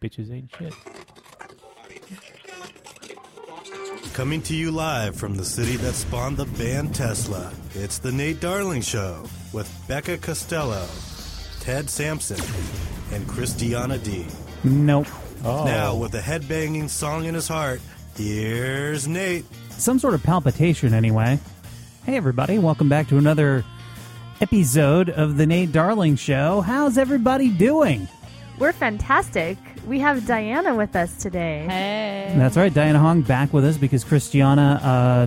bitches ain't shit. Coming to you live from the city that spawned the band Tesla, it's the Nate Darling Show with Becca Costello, Ted Sampson, and Christiana D. Nope. Oh. Now, with a headbanging song in his heart, here's Nate. Some sort of palpitation, anyway. Hey, everybody. Welcome back to another episode of the Nate Darling Show. How's everybody doing? We're fantastic. We have Diana with us today. Hey. That's right. Diana Hong back with us because Christiana,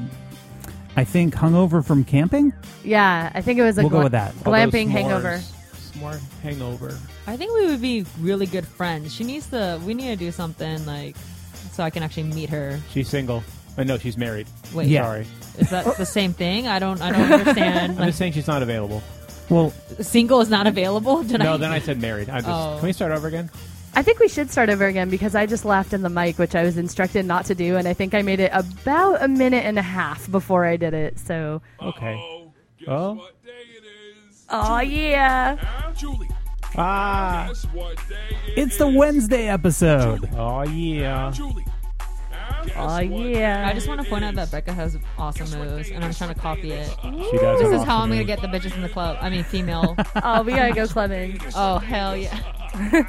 I think, hung over from camping. Yeah, I think it was a We'll go with that. glamping hangover. S'more hangover. I think we would be really good friends. We need to do something like so I can actually meet her. She's single. No, she's married. Wait, Yeah. Sorry. is that the same thing? I don't understand. I'm just saying she's not available. Well, Single is not available? Then I said married. Can we start over again? I think we should start over again because I just laughed in the mic, which I was instructed not to do, and I think I made it about a minute and a half before I did it. So, Okay. Guess Oh. what day it is? oh yeah, Huh? Julie. Ah. Guess what day it it's the is? Wednesday episode. Oh, yeah. Julie. Huh? Guess oh what yeah. I just want to point out that Becca has awesome moves, and I'm trying to copy it. She does. This have is how I'm awesome going to moves. get the bitches in the club. I mean, female. Oh, we gotta go clubbing. Oh, hell yeah.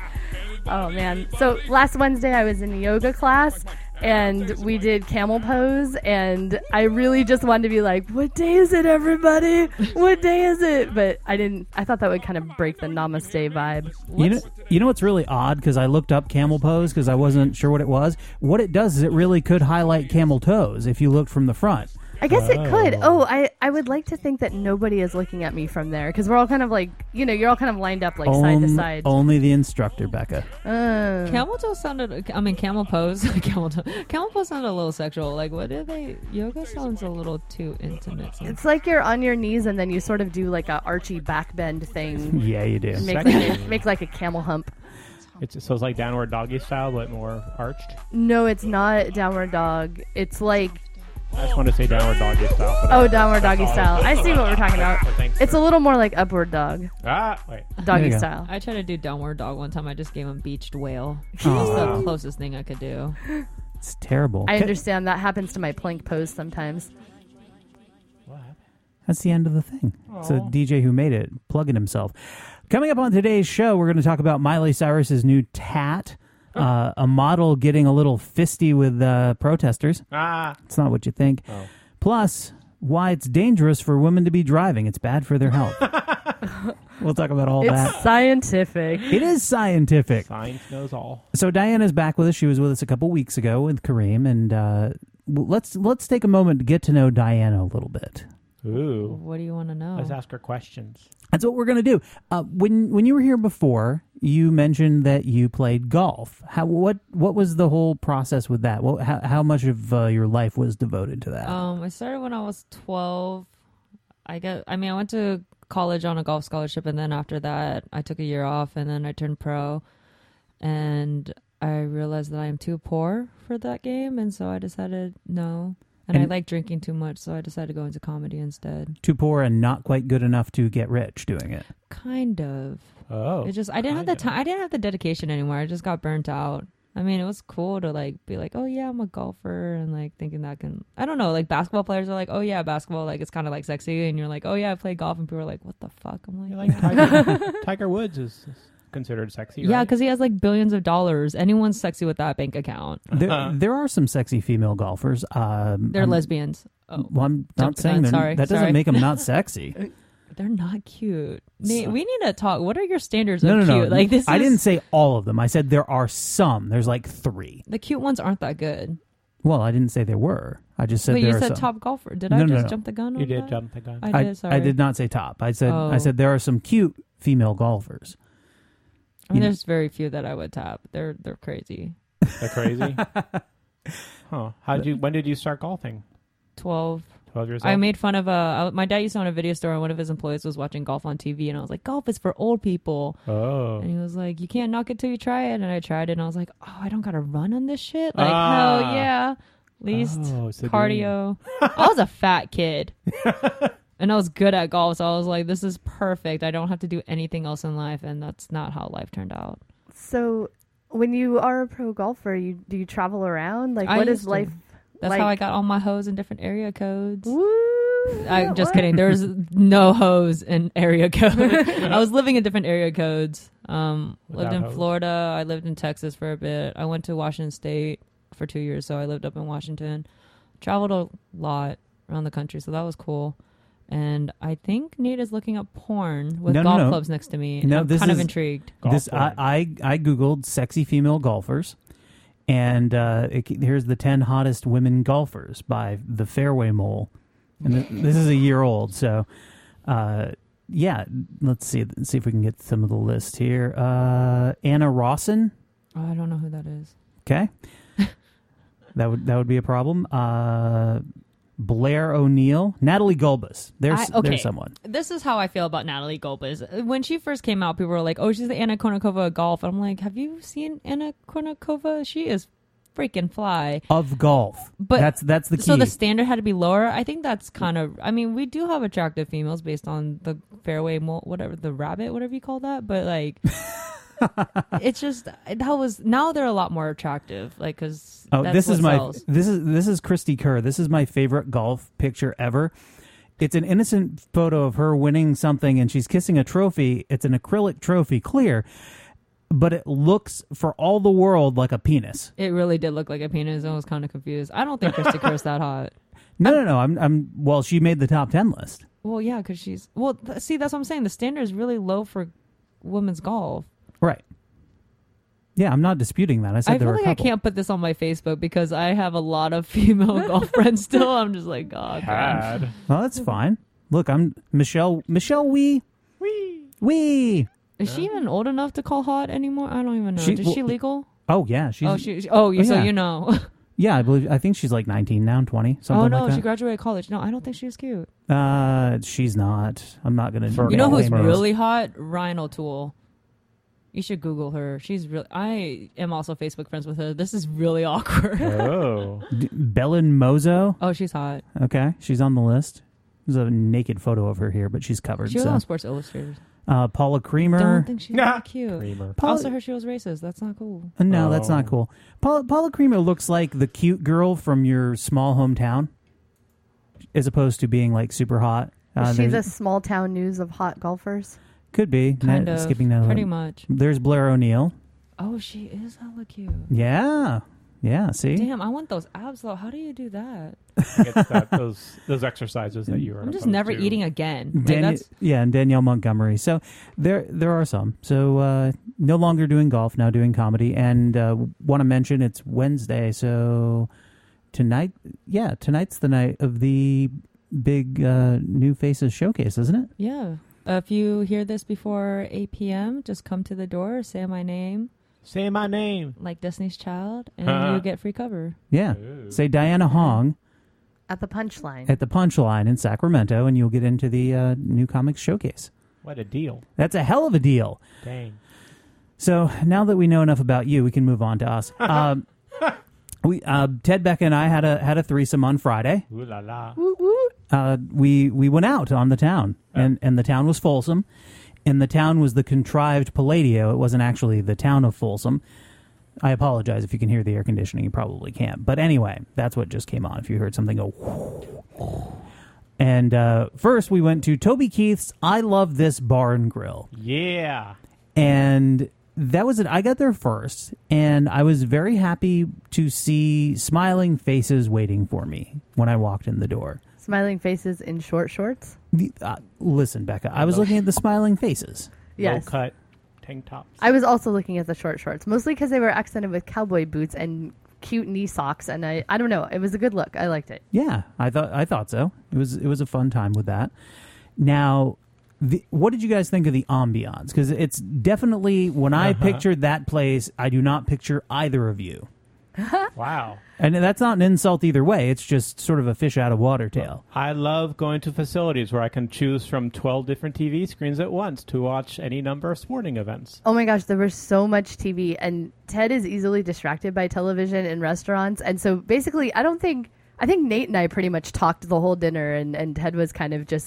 Oh man. So last Wednesday I was in a yoga class and we did camel pose, and I really just wanted to be like, what day is it, everybody? What day is it? But I didn't. I thought that would kind of break the namaste vibe. You know what's really odd? Because I looked up camel pose because I wasn't sure what it was. What it does is it really could highlight camel toes if you looked from the front. I guess it could. Oh, I would like to think that nobody is looking at me from there because we're all kind of like, you're all kind of lined up like side to side. Only the instructor, Becca. Camel toe sounded. I mean, camel pose. Camel pose sounded a little sexual. Like, what did they? Yoga sounds a little too intimate. It's like you're on your knees and then you sort of do like a archy back bend thing. Yeah, you do. And make like a camel hump. So it's like downward doggy style, but more arched. No, it's not downward dog. It's like I just want to say downward doggy style. but downward doggy all style. I see what we're talking about. So thanks It's for- a little more like upward dog, Wait. There doggy you go. style. I tried to do downward dog one time. I just gave him beached whale. That's the closest thing I could do. It's terrible. I understand that happens to my plank pose sometimes. What happened? That's the end of the thing. It's a DJ who made it, plugging himself. Coming up on today's show, we're going to talk about Miley Cyrus's new tat, a model getting a little fisty with protesters. It's not what you think. Oh. Plus, why it's dangerous for women to be driving. It's bad for their health. We'll talk about all It's that. scientific. It is scientific. Science knows all. So Diana's back with us. She was with us a couple weeks ago with Kareem, and let's take a moment to get to know Diana a little bit. Ooh. What do you want to know? Let's ask her questions. That's what we're going to do. When you were here before, you mentioned that you played golf. What was the whole process with that? How much of your life was devoted to that? I started when I was 12. I went to college on a golf scholarship, and then after that, I took a year off, and then I turned pro, and I realized that I am too poor for that game, and so I decided no. And I like drinking too much, so I decided to go into comedy instead. Too poor and not quite good enough to get rich doing it. Kind of. Oh. It just I didn't have the time. I didn't have the dedication anymore. I just got burnt out. I mean, it was cool to like be like, oh yeah, I'm a golfer, and like thinking that can. I don't know. Like basketball players are like, oh yeah, basketball, like it's kind of like sexy, and you're like, oh yeah, I play golf, and people are like, what the fuck? I'm like, You're like Tiger Woods is considered sexy, right? yeah, because he has like billions of dollars. Anyone's sexy with that bank account. There are some sexy female golfers. They're lesbians. Oh, Well, I'm not Jumped the saying gun. they're, Sorry, that doesn't sorry. make them not sexy. they're not cute. Nate, we need to talk. What are your standards No, of no, cute? no. Like this. I didn't say all of them. I said there are some. There's like 3. The cute ones aren't that good. Well, I didn't say there were. I just said Wait, there you are said some. top golfer. Did No, I no, just no. jump the gun? You on did that? jump the gun. I did. Sorry. I did not say top. I said Oh. there are some cute female golfers. I mean, there's very few that I would tap. They're crazy. They're crazy. Huh? When did you start golfing? 12. 12 years old. I made fun of my dad used to own a video store, and one of his employees was watching golf on TV, and I was like, golf is for old people. Oh. And he was like, you can't knock it till you try it. And I tried it, and I was like, oh, I don't gotta run on this shit. Like, hell yeah. At least it's the cardio. I was a fat kid. And I was good at golf, so I was like, this is perfect. I don't have to do anything else in life, and that's not how life turned out. So When you are a pro golfer, do you travel around? Like, I what used is to. life? That's like? how I got all my hoes in different area codes. Woo! I'm just What? kidding. There's no hoes in area code. I was living in different area codes. Lived in hoes. Florida. I lived in Texas for a bit. I went to Washington State for 2 years, so I lived up in Washington. Traveled a lot around the country, so that was cool. And I think Nate is looking up porn with golf clubs next to me. No, I'm this kind of is- intrigued. This Golf I googled sexy female golfers, and here's the 10 hottest women golfers by the Fairway Mole, and this is a year old. So, yeah, let's see if we can get some of the list here. Anna Rawson, Oh, I don't know who that is. okay, that would be a problem. Blair O'Neill, Natalie Gulbis. There's someone. This is how I feel about Natalie Gulbis. When she first came out, people were like, "Oh, she's the Anna Kournikova of golf." I'm like, "Have you seen Anna Kournikova? She is freaking fly." Of golf, But that's the key. So the standard had to be lower. I think that's kind of. I mean, we do have attractive females based on the fairway, whatever the rabbit, whatever you call that. But like, it's just now they're a lot more attractive. Like, because this is Christy Kerr. This is my favorite golf picture ever. It's an innocent photo of her winning something, and she's kissing a trophy. It's an acrylic trophy, clear, but it looks for all the world like a penis. It really did look like a penis. I was kind of confused. I don't think Christy Kerr's that hot. No. Well, she made the top 10 list. Well, yeah, because she's see, that's what I'm saying. The standard is really low for women's golf. Right. Yeah, I'm not disputing that. I said I there feel were a like I couple. can't put this on my Facebook because I have a lot of female golf friends still. I'm just like, God. Had. Well, that's fine. Look, I'm Michelle Wee. Wee. Is she even old enough to call hot anymore? I don't even know. Is she legal? Oh yeah, she's. So yeah. you know. Yeah, I think she's like 19 now, 20, something Oh no, like that. she graduated college. No, I don't think she was cute. She's not. I'm not gonna. For You know who's name names. really hot? Ryan O'Toole. You should Google her. She's really. I am also Facebook friends with her. This is really awkward. Oh. Belen Mozo. Oh, she's hot. Okay, she's on the list. There's a naked photo of her here, but she's covered. She was so. on Sports Illustrated. Creamer. Don't think she's that cute. Creamer. Paula- Also heard she was racist. That's not cool. No, that's not Oh. cool. Paula Creamer looks like the cute girl from your small hometown, as opposed to being like super hot. Is she the there's- small town news of hot golfers? could be Kind of. skipping that. Pretty much. There's Blair O'Neill. Oh, she is hella cute. Yeah. See. Damn, I want those abs though. How do you do that? It's that, those exercises that you were. I'm just opposed never to. eating again. Like, that's And Danielle Montgomery. So there are some. So no longer doing golf, now doing comedy. And want to mention it's Wednesday. So tonight's the night of the big New Faces showcase, isn't it? yeah. If you hear this before 8 p.m., just come to the door, say my name, Say my name. like Destiny's Child, and you get free cover. Yeah. Ooh. Say Diana Hong At the punchline. at the Punchline in Sacramento, and you'll get into the New Comics Showcase. What a deal. That's a hell of a deal. Dang. So now that we know enough about you, we can move on to us. Ted, Becca, and I had a threesome on Friday. Ooh la la. We went out on the town, and the town was Folsom, and the town was the contrived Palladio. It wasn't actually the town of Folsom. I apologize if you can hear the air conditioning. You probably can't. But anyway, that's what just came on. If you heard something go. And first, we went to Toby Keith's I Love This Bar and Grill. Yeah. And that was it. I got there first, and I was very happy to see smiling faces waiting for me when I walked in the door. Smiling faces in short shorts. Listen, Becca, I was looking at the smiling faces. Yes. Low cut tank tops. I was also looking at the short shorts, mostly because they were accented with cowboy boots and cute knee socks, and I don't know, it was a good look. I liked it. Yeah, I thought so. It was a fun time with that. Now, what did you guys think of the ambiance? Because it's definitely, when I pictured that place, I do not picture either of you. Wow. And that's not an insult either way. It's just sort of a fish out of water tale. I love going to facilities where I can choose from 12 different TV screens at once to watch any number of sporting events. Oh my gosh, there was so much TV, and Ted is easily distracted by television in restaurants, and so basically I think Nate and I pretty much talked the whole dinner, and Ted was kind of just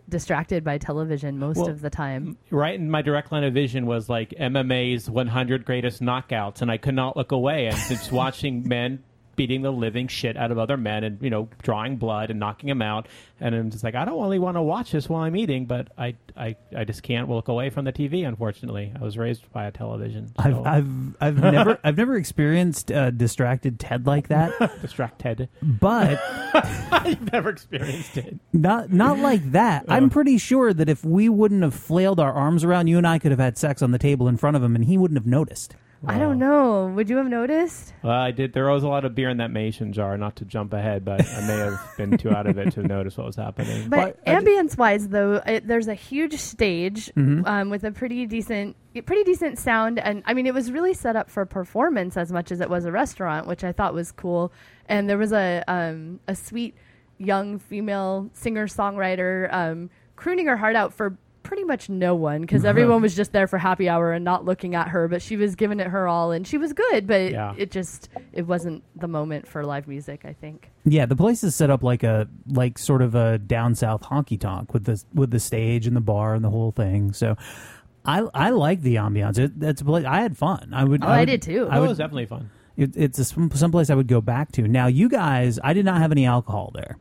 distracted by television most Well, of the time. Right in my direct line of vision was like MMA's 100 greatest knockouts, and I could not look away. And just watching men beating the living shit out of other men and, you know, drawing blood and knocking them out. And I'm just like, I don't really want to watch this while I'm eating, but I just can't look away from the TV, unfortunately. I was raised by a television. So. I've never experienced distracted Ted like that, Distracted. but I've never experienced it. not like that. I'm pretty sure that if we wouldn't have flailed our arms around, you and I could have had sex on the table in front of him, and he wouldn't have noticed. I don't know. Would you have noticed? Well, I did. There was a lot of beer in that mason jar, not to jump ahead, but I may have been too out of it to notice what was happening. But ambience-wise, though, there's a huge stage with a pretty decent sound, and I mean, it was really set up for performance as much as it was a restaurant, which I thought was cool. And there was a sweet young female singer-songwriter crooning her heart out for pretty much no one, because everyone was just there for happy hour and not looking at her, but she was giving it her all, and she was good, but it wasn't the moment for live music, I think. Yeah, the place is set up like sort of a down south honky tonk with the stage and the bar and the whole thing. So I like the ambiance. That's a place I had fun. I did too. It was definitely fun. It's someplace I would go back to. Now, you guys, I did not have any alcohol there.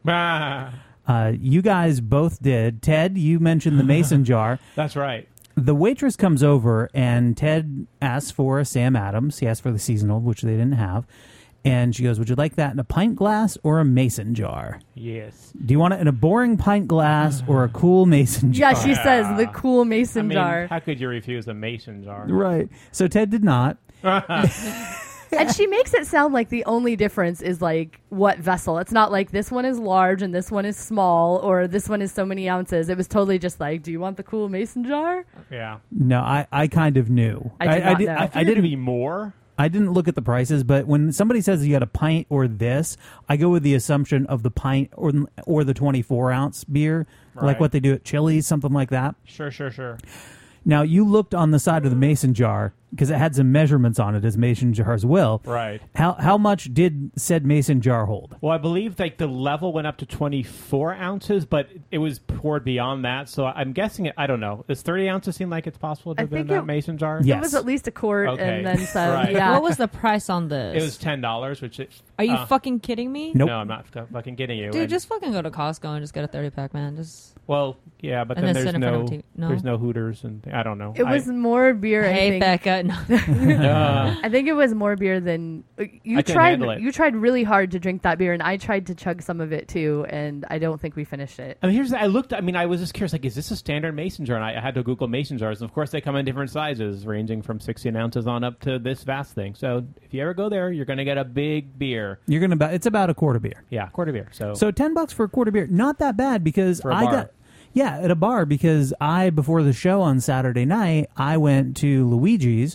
You guys both did. Ted, you mentioned the mason jar. That's right. The waitress comes over, and Ted asks for a Sam Adams. He asked for the seasonal, which they didn't have. And she goes, would you like that in a pint glass or a mason jar? Yes. Do you want it in a boring pint glass or a cool mason jar? Yeah, she says the cool mason jar. How could you refuse a mason jar? Right. So Ted did not. And she makes it sound like the only difference is like what vessel. It's not like this one is large and this one is small, or this one is so many ounces. It was totally just like, do you want the cool mason jar? Yeah. No, I kind of knew. I did not know. I didn't be more. I didn't look at the prices, but when somebody says you got a pint or this, I go with the assumption of the pint or the 24-ounce beer, like Right. what they do at Chili's, something like that. Sure. Now, you looked on the side of the mason jar because it had some measurements on it, as mason jars will. Right. How much did said mason jar hold? Well, I believe like the level went up to 24 ounces, but it was poured beyond that. So I'm guessing it. I don't know. Does 30 ounces seem like it's possible to I have been in think that mason jar? Yeah. It was at least a quart Okay. and then some. Right. Yeah. What was the price on this? It was $10, which it, Are you fucking kidding me? Nope. No, I'm not fucking kidding you. Dude, And- just fucking go to Costco and just get a 30-pack, man. Just well, yeah, but And then then there's sit in front of TV. No? there's no Hooters and I don't know. It was more beer. I hey, think. Becca. No. I think it was more beer than you I couldn't tried. handle it. You tried really hard to drink that beer, and I tried to chug some of it too, and I don't think we finished it. I mean, I was just curious, like, is this a standard mason jar? And I had to Google mason jars, and of course they come in different sizes, ranging from 16 ounces on up to this vast thing. So if you ever go there, you're going to get a big beer. It's about a quart of beer. Yeah, quarter beer. So $10 for a quart of beer, not that bad because For a bar. at a bar, because before the show on Saturday night, I went to Luigi's,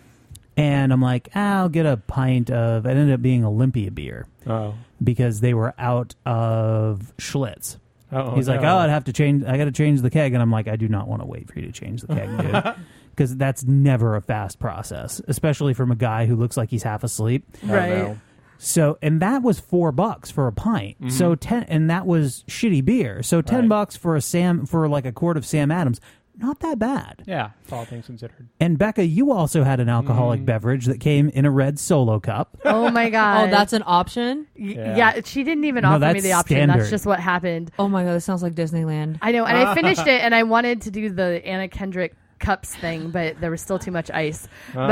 and I'm like, I'll get a pint of. It ended up being Olympia beer because they were out of Schlitz. He's like, I'd have to change. I got to change the keg, and I'm like, I do not want to wait for you to change the keg, dude, because that's never a fast process, especially from a guy who looks like he's half asleep. Right. So, and that was $4 for a pint. Mm-hmm. So and that was shitty beer. So $10 for like a quart of Sam Adams, not that bad. Yeah, all things considered. And Becca, you also had an alcoholic beverage that came in a red Solo cup. Oh my god! Oh, that's an option? Yeah, she didn't even No, offer me that's the option. standard. That's just what happened. Oh my God, this sounds like Disneyland. I know, and I finished it, and I wanted to do the Anna Kendrick cups thing, but there was still too much ice.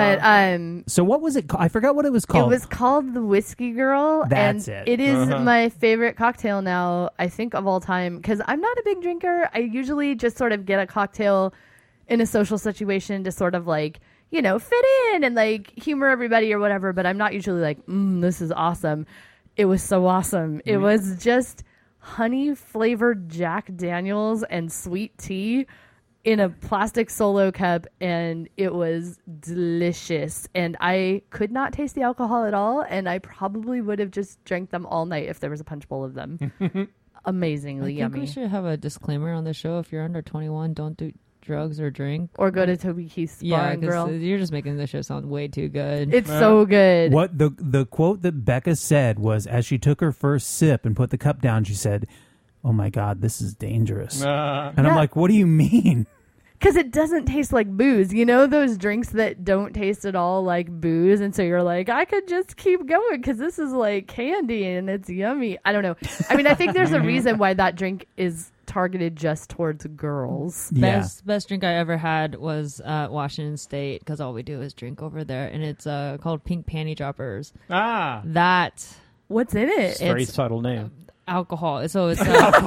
But So what was it? I forgot what it was called. it was called the Whiskey Girl. That's and it. It is my favorite cocktail now, I think, of all time, because I'm not a big drinker. I usually just sort of get a cocktail in a social situation to sort of like, fit in and like humor everybody or whatever, but I'm not usually like, this is awesome. It was so awesome. It was just honey flavored Jack Daniels and sweet tea in a plastic Solo cup, and it was delicious. And I could not taste the alcohol at all, and I probably would have just drank them all night if there was a punch bowl of them. Amazingly I think yummy. we should have a disclaimer on the show. If you're under 21, don't do drugs or drink. Or go to Toby Keith's Bar and Grill. because you're just making the show sound way too good. It's so good. What the quote that Becca said was, as she took her first sip and put the cup down, she said, oh my God, this is dangerous. And I'm Yeah. like, what do you mean? Because it doesn't taste like booze. You know those drinks that don't taste at all like booze? And so you're like, I could just keep going because this is like candy and it's yummy. I don't know. I mean, I think there's a reason why that drink is targeted just towards girls. Yeah. Best drink I ever had was Washington State, because all we do is drink over there, and it's called Pink Panty Droppers. Ah, That What's in it? very subtle name. alcohol. So it's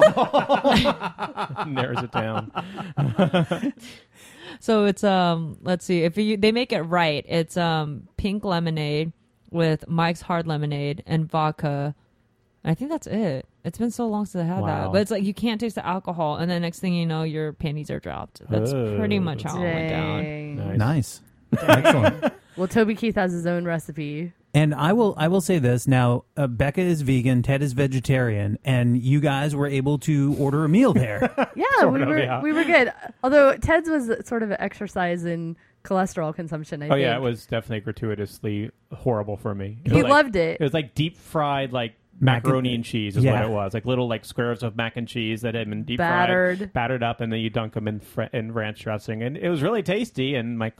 Narrows it down. so it's let's see, if they make it right, it's pink lemonade with Mike's Hard Lemonade and vodka. I think that's it. It's been so long since I had Wow. that, but it's like you can't taste the alcohol, and then next thing you know, your panties are dropped. That's Oh. pretty much how it went down. Dang. Nice. Excellent. Well, Toby Keith has his own recipe. And I will say this now: Becca is vegan, Ted is vegetarian, and you guys were able to order a meal there. Yeah, Sort we of, were yeah. we were good. Although Ted's was sort of an exercise in cholesterol consumption. I Oh think. yeah, it was definitely gratuitously horrible for me. It He was like- loved it. It was like deep fried like Mac and- macaroni and cheese is yeah. what it was. Like little like squares of mac and cheese that had been deep Battered. fried, battered up, and then you dunk them in ranch dressing, and it was really tasty. And my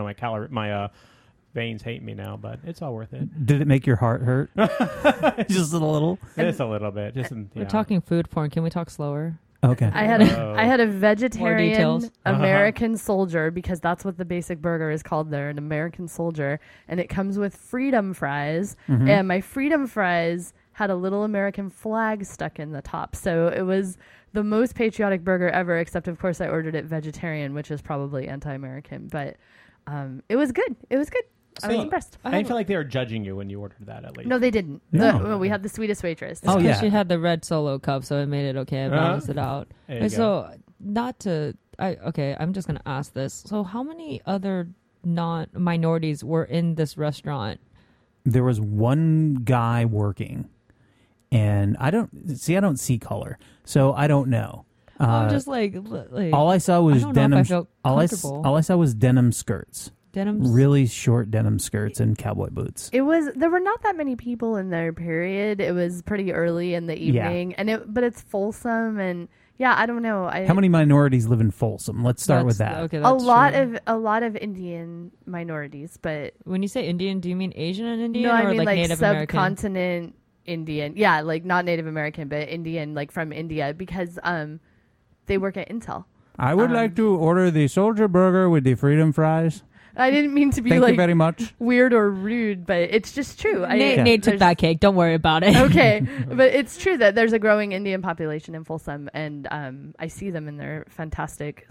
veins hate me now, but it's all worth it. Did it make your heart hurt? Just a little. Just a little bit. We're talking food porn. Can we talk slower? Okay. I had a vegetarian details? American soldier, because that's what the basic burger is called there, an American soldier, and it comes with freedom fries. And my freedom fries had a little American flag stuck in the top, so it was the most patriotic burger ever. Except of course I ordered it vegetarian, which is probably anti-American, but it was good. It was good. I was See, impressed. I didn't feel like they were judging you when you ordered that. At least No, they didn't. No. We had the sweetest waitress. Oh, yeah. She had the red Solo cup, so it made it okay. I balanced it out. There you And go. so, I'm just gonna ask this. So, how many other non-minorities were in this restaurant? There was one guy working, and I don't see color, so I don't know. I'm just like All I saw was I don't know if denim. I felt all I comfortable. saw was denim skirts, denim. really short denim skirts and cowboy boots. There were not that many people in there, period. It was pretty early in the Yeah. evening, but it's Folsom, and yeah, I don't know. How many minorities live in Folsom? Let's start with that. Okay, a that's lot true. of Indian minorities, but When you say Indian, do you mean Asian and Indian, no, I or mean like Native American? subcontinent Indian. Yeah, like not Native American, but Indian, like from India, because they work at Intel. I would like to order the soldier burger with the freedom fries. I didn't mean to be Thank you like very much. weird or rude, but it's just true. Nate took there's- that cake. Don't worry about it. Okay, but it's true that there's a growing Indian population in Folsom, and I see them in their fantastic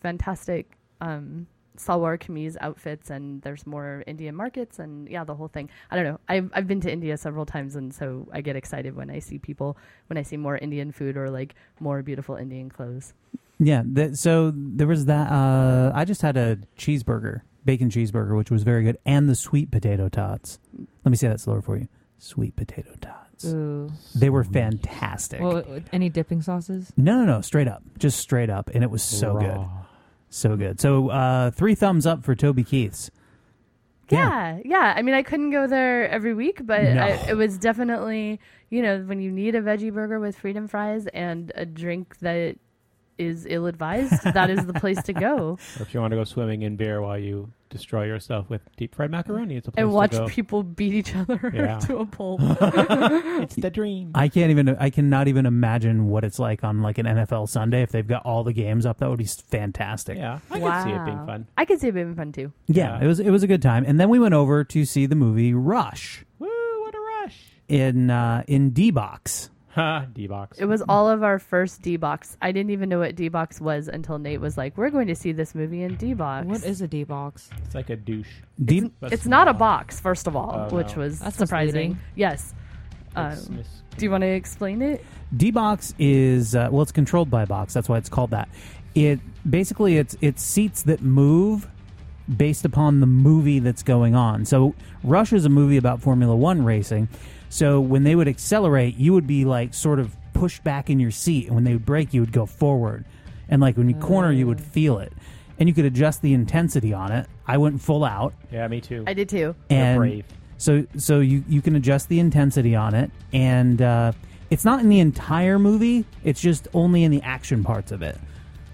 salwar kameez outfits, and there's more Indian markets, and yeah, the whole thing. I don't know. I've been to India several times, and so I get excited when I see more Indian food or like more beautiful Indian clothes. Yeah, so there was that. I just had a cheeseburger, bacon cheeseburger, which was very good, and the sweet potato tots. Let me say that slower for you. Sweet potato tots. Ooh. They were fantastic. Well, any dipping sauces? No, straight up. Just straight up, and it was so good. So good. So 3 thumbs up for Toby Keith's. Yeah. I mean, I couldn't go there every week, but No. it was definitely, when you need a veggie burger with freedom fries and a drink that is ill-advised, that is the place to go. Or if you want to go swimming in beer while you destroy yourself with deep fried macaroni, it's a place And watch to go. people beat each other Yeah. to a pulp. It's the dream. I cannot even imagine what it's like on like an NFL Sunday if they've got all the games up. That would be fantastic. Yeah, I can see it being fun. I could see it being fun too. Yeah, Yeah. it was a good time. And then we went over to see the movie Rush Woo, what a rush. in D-Box. Ha, D-Box. It was all of our first D-Box. I didn't even know what D-Box was until Nate was like, we're going to see this movie in D-Box. What is a D box? It's like a douche. It's not a box, first of all, Oh, which no. was That's surprising. misleading. Yes. It's Do you want to explain it? D-Box is it's controlled by a box. That's why it's called that. It basically it's seats that move based upon the movie that's going on. So Rush is a movie about Formula One racing. So when they would accelerate, you would be like sort of pushed back in your seat, and when they would brake, you would go forward. And like when you corner, you would feel it, and you could adjust the intensity on it. I went full out, Yeah, me too. I did too. You're and brave. so you can adjust the intensity on it, and It's not in the entire movie. It's just only in the action parts of it.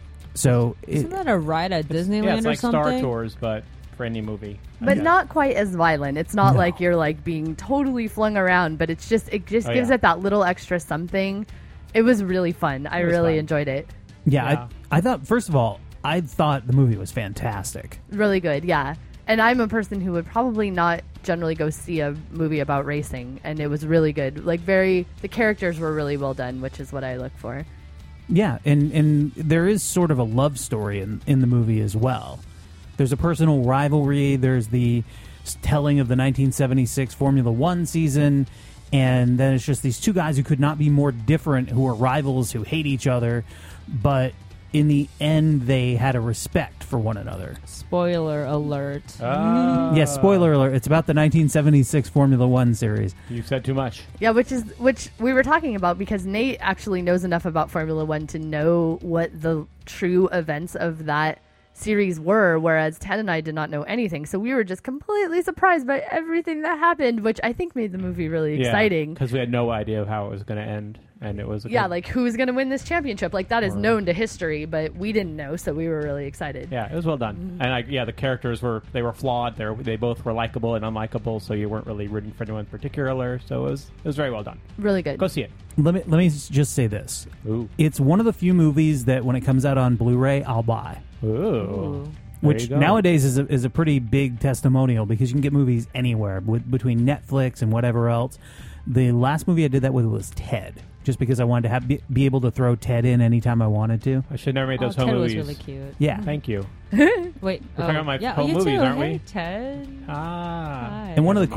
So Isn't that a ride at Disneyland Yeah, it's or like something? Star Tours, but for any movie. I But guess. not quite as violent. It's not No. like you're like being totally flung around, but it just Oh, gives yeah. it that little extra something. It was really fun. I It was really fun. enjoyed it. yeah, I thought, first of all, I thought the movie was fantastic. Really good, yeah. And I'm a person who would probably not generally go see a movie about racing, and it was really good. Like the characters were really well done, which is what I look for. Yeah, and there is sort of a love story in the movie as well. There's a personal rivalry. There's the telling of the 1976 Formula One season, and then it's just these two guys who could not be more different, who are rivals, who hate each other, but in the end, they had a respect for one another. Spoiler alert. Yes, spoiler alert. It's about the 1976 Formula One series. You said too much. Yeah, which we were talking about because Nate actually knows enough about Formula One to know what the true events of that series were, whereas Ted and I did not know anything. So we were just completely surprised by everything that happened, which I think made the movie really exciting. Because we had no idea how it was going to end, and it was Yeah, like who's going to win this championship? Like that is Or- known to history, but we didn't know, so we were really excited. Yeah, it was well done, and the characters were flawed. They both were likable and unlikable, so you weren't really rooting for anyone in particular. So it was very well done. Really good. Go see it. Let me just say this. Ooh, It's one of the few movies that when it comes out on Blu-ray, I'll buy. ooh. Which There you go. nowadays is a pretty big testimonial because you can get movies anywhere between Netflix and whatever else. The last movie I did that with was Ted, just because I wanted to be able to throw Ted in anytime I wanted to. I should never made those Ted home was movies. really cute. Yeah. Thank you. Wait, We're talking about my yeah, home you movies, too. aren't we? Hey, Ted. Ah. Hi. And one of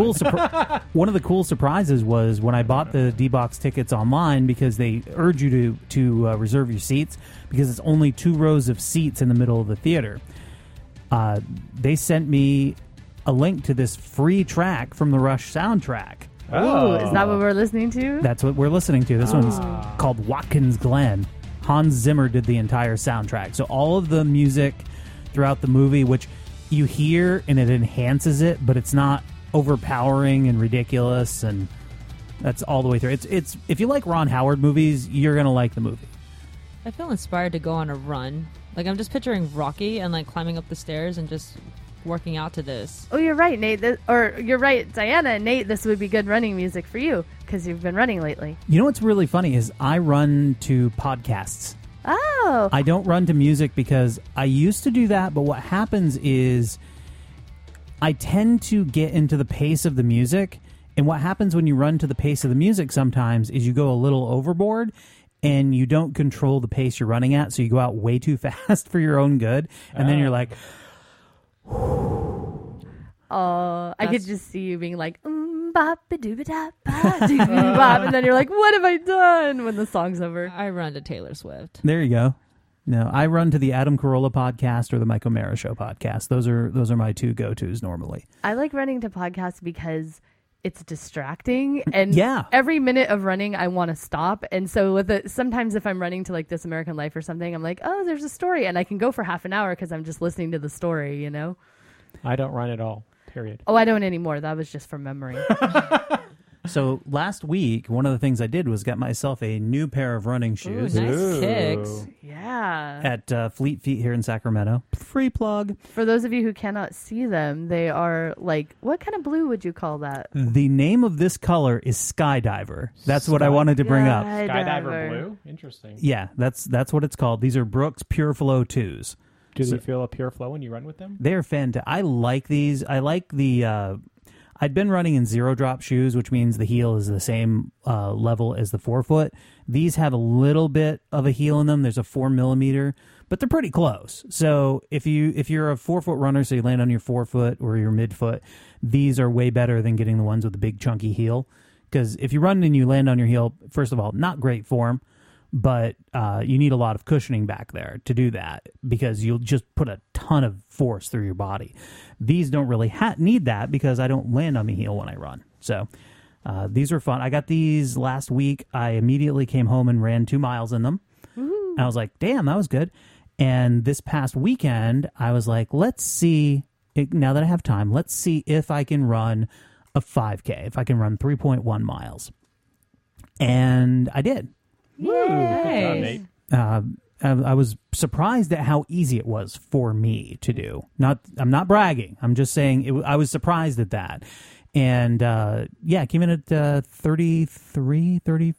the cool surprises was when I bought the D-Box tickets online because they urge you to reserve your seats because it's only 2 rows of seats in the middle of the theater. They sent me a link to this free track from the Rush soundtrack. Ooh, is that what we're listening to? That's what we're listening to. This one's called Watkins Glen. Hans Zimmer did the entire soundtrack. So all of the music throughout the movie, which you hear and it enhances it, but it's not overpowering and ridiculous, and that's all the way through. It's if you like Ron Howard movies, you're gonna like the movie. I feel inspired to go on a run. Like I'm just picturing Rocky and like climbing up the stairs and just working out to this. Oh, you're right, Nate. Or you're right, Diana and Nate. This would be good running music for you because you've been running lately. You know what's really funny is I run to podcasts. Oh, I don't run to music because I used to do that, but what happens is I tend to get into the pace of the music, and what happens when you run to the pace of the music sometimes is you go a little overboard and you don't control the pace you're running at, so you go out way too fast for your own good, and then you're like, I could That's- just see you being like, bop ba doo ba da ba doo bop, and then you're like, what have I done when the song's over? I run to Taylor Swift. there you go. No, I run to the Adam Carolla podcast or the Mike O'Mara Show podcast. Those are my 2 go-tos normally. I like running to podcasts because it's distracting, and Yeah. every minute of running I want to stop. And so sometimes if I'm running to like This American Life or something, I'm like, oh, there's a story, and I can go for half an hour because I'm just listening to the story, you know. I don't run at all. Period. Oh, I don't anymore. That was just from memory. So last week, one of the things I did was get myself a new pair of running shoes. Ooh, nice Ooh. kicks. Yeah. At Fleet Feet here in Sacramento. Free plug. For those of you who cannot see them, they are like, what kind of blue would you call that? The name of this color is Skydiver. That's what I wanted to bring up. Skydiver blue. Interesting. Yeah, that's what it's called. These are Brooks Pure Flow 2s. Do they feel a pure flow when you run with them? They're fantastic. I like these. I like the... I'd been running in 0-drop shoes, which means the heel is the same level as the forefoot. These have a little bit of a heel in them. There's a 4 millimeter, but they're pretty close. So if you're a 4-foot runner, so you land on your forefoot or your midfoot, these are way better than getting the ones with the big chunky heel. Because if you run and you land on your heel, first of all, not great form, but you need a lot of cushioning back there to do that because you'll just put a ton of force through your body. These don't really need that because I don't land on my heel when I run. So these are fun. I got these last week. I immediately came home and ran 2 miles in them. And I was like, damn, that was good. And this past weekend, I was like, let's see, now that I have time, let's see if I can run a 5K, if I can run 3.1 miles. And I did. Good job, Nate. I was surprised at how easy it was for me to do. I'm not bragging. I'm just saying I was surprised at that. And it came in at 33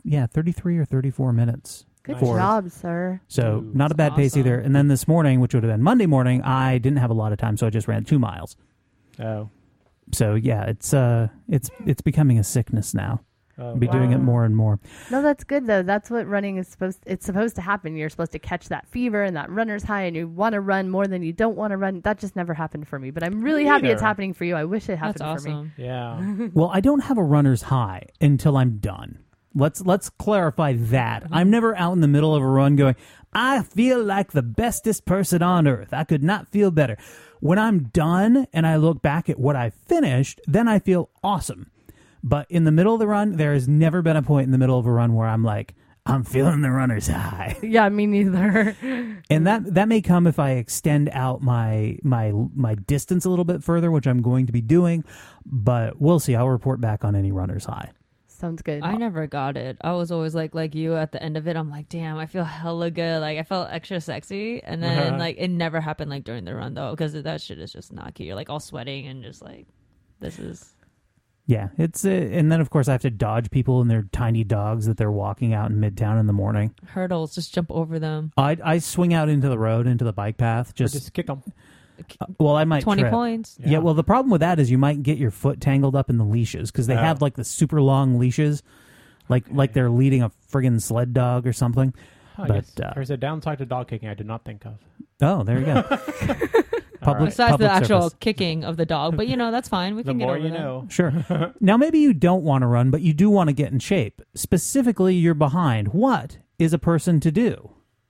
or 34 minutes. Good for- job, sir. So Ooh, not a bad pace awesome. either. And then this morning, which would have been Monday morning, I didn't have a lot of time, so I just ran 2 miles. Oh. So yeah, it's becoming a sickness now. I'll be doing it more and more. No, that's good though. That's what running is it's supposed to happen. You're supposed to catch that fever and that runner's high, and you want to run more than you don't want to run. That just never happened for me, but I'm really happy it's neither. happening for you. I wish it happened That's for me. awesome. Yeah. Well, I don't have a runner's high until I'm done. Let's clarify that. I'm never out in the middle of a run going, I feel like the bestest person on earth. I could not feel better. When I'm done and I look back at what I finished, then I feel awesome. But in the middle of the run, there has never been a point in the middle of a run where I'm like, I'm feeling the runner's high. Yeah, me neither. And that may come if I extend out my distance a little bit further, which I'm going to be doing. But we'll see. I'll report back on any runner's high. Sounds good. I never got it. I was always like you at the end of it. I'm like, damn, I feel hella good. Like I felt extra sexy, and then like it never happened like during the run though, because that shit is just not cute. You're like all sweating and just like, this is. Yeah, it's and then of course I have to dodge people and their tiny dogs that they're walking out in Midtown in the morning. Hurdles, just jump over them. I swing out into the road, into the bike path. Just kick them. Well, I might 20 trip. points. Yeah, well, the problem with that is you might get your foot tangled up in the leashes because they have like the super long leashes, like they're leading a friggin' sled dog or something. Oh, But, yes. There's a downside to dog kicking I did not think of. Oh, there you go. Public, Besides public the actual service. kicking of the dog, but that's fine. We The can get more over you that. know. Sure. Now, maybe you don't want to run, but you do want to get in shape. Specifically, you're behind. What is a person to do?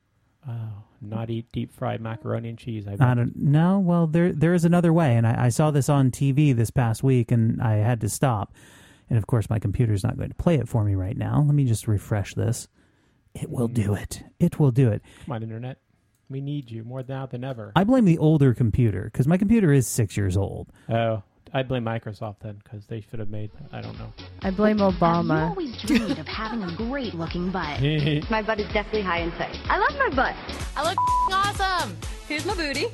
Not eat deep fried macaroni and cheese. I don't know. Well, there is another way, and I saw this on TV this past week, and I had to stop. And of course, my computer's not going to play it for me right now. Let me just refresh this. It will do it. It will do it. Come on, Internet. We need you more now than ever. I blame the older computer because my computer is 6 years old. Oh, I blame Microsoft then because they should have made, I don't know. I blame You Obama. always dreamed of having a great-looking butt. My butt is definitely high in size. I love my butt. I look awesome. Here's my booty.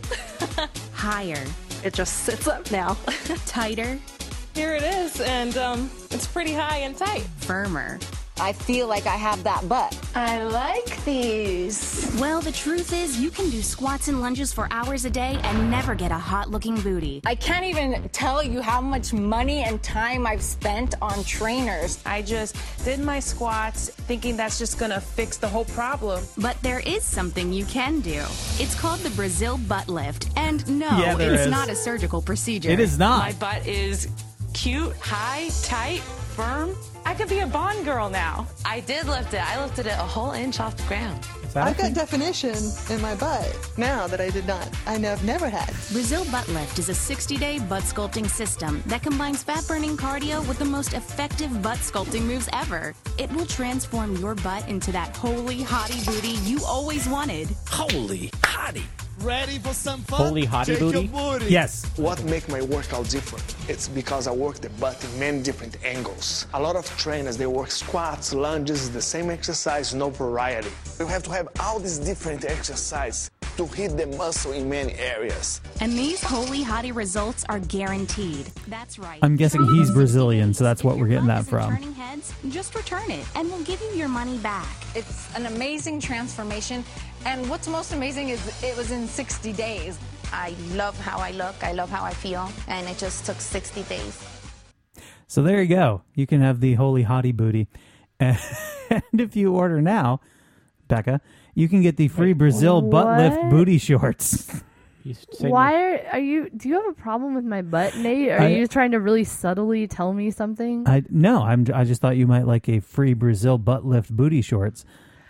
Higher. It just sits up now. Tighter. Here it is, and it's pretty high and tight. Firmer. I feel like I have that butt. I like these. Well, the truth is, you can do squats and lunges for hours a day and never get a hot-looking booty. I can't even tell you how much money and time I've spent on trainers. I just did my squats thinking that's just gonna fix the whole problem. But there is something you can do. It's called the Brazil butt lift. And no, Yeah, there it's is. not a surgical procedure. It is My not. butt is cute, high, tight, firm. I could be a Bond girl now. I did lift it. I lifted it a whole inch off the ground. Is that a I've got thing? definition in my butt now that I did not. I've never had. Brazil Butt Lift is a 60-day butt sculpting system that combines fat-burning cardio with the most effective butt sculpting moves ever. It will transform your butt into that holy hottie booty you always wanted. Holy hottie. Ready for some fun? Holy hottie booty? Yes. What makes my workout different? It's because I work the butt in many different angles. A lot of trainers, they work squats, lunges, the same exercise, no variety. You have to have all these different exercises to hit the muscle in many areas. And these holy hottie results are guaranteed. That's right. I'm guessing Try he's this. Brazilian, so that's If what your we're getting butt that isn't from. Turning heads, just return it, and we'll give you your money back. It's an amazing transformation. And what's most amazing is it was in 60 days. I love how I look. I love how I feel. And it just took 60 days. So there you go. You can have the holy hottie booty. And if you order now, Becca, you can get the free Brazil butt lift what? booty shorts. You say Why are you? Do you have a problem with my butt, Nate? Are you trying to really subtly tell me something? I just thought you might like a free Brazil butt lift booty shorts.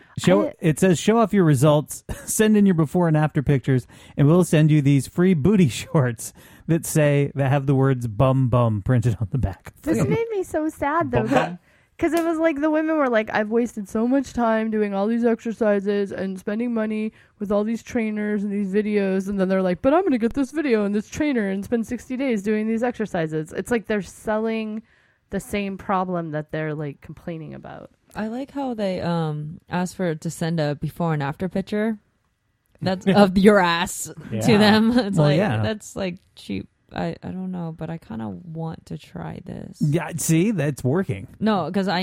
It says show off your results, send in your before and after pictures, and we'll send you these free booty shorts that have the words bum bum printed on the back. This made me so sad though, because it was like the women were like, I've wasted so much time doing all these exercises and spending money with all these trainers and these videos, and then they're like, but I'm going to get this video and this trainer and spend 60 days doing these exercises. It's like they're selling the same problem that they're like complaining about. I like how they asked for to send a before and after picture. That's of your ass to them. It's that's like cheap. I don't know, but I kind of want to try this. Yeah, see, that's working. No, because I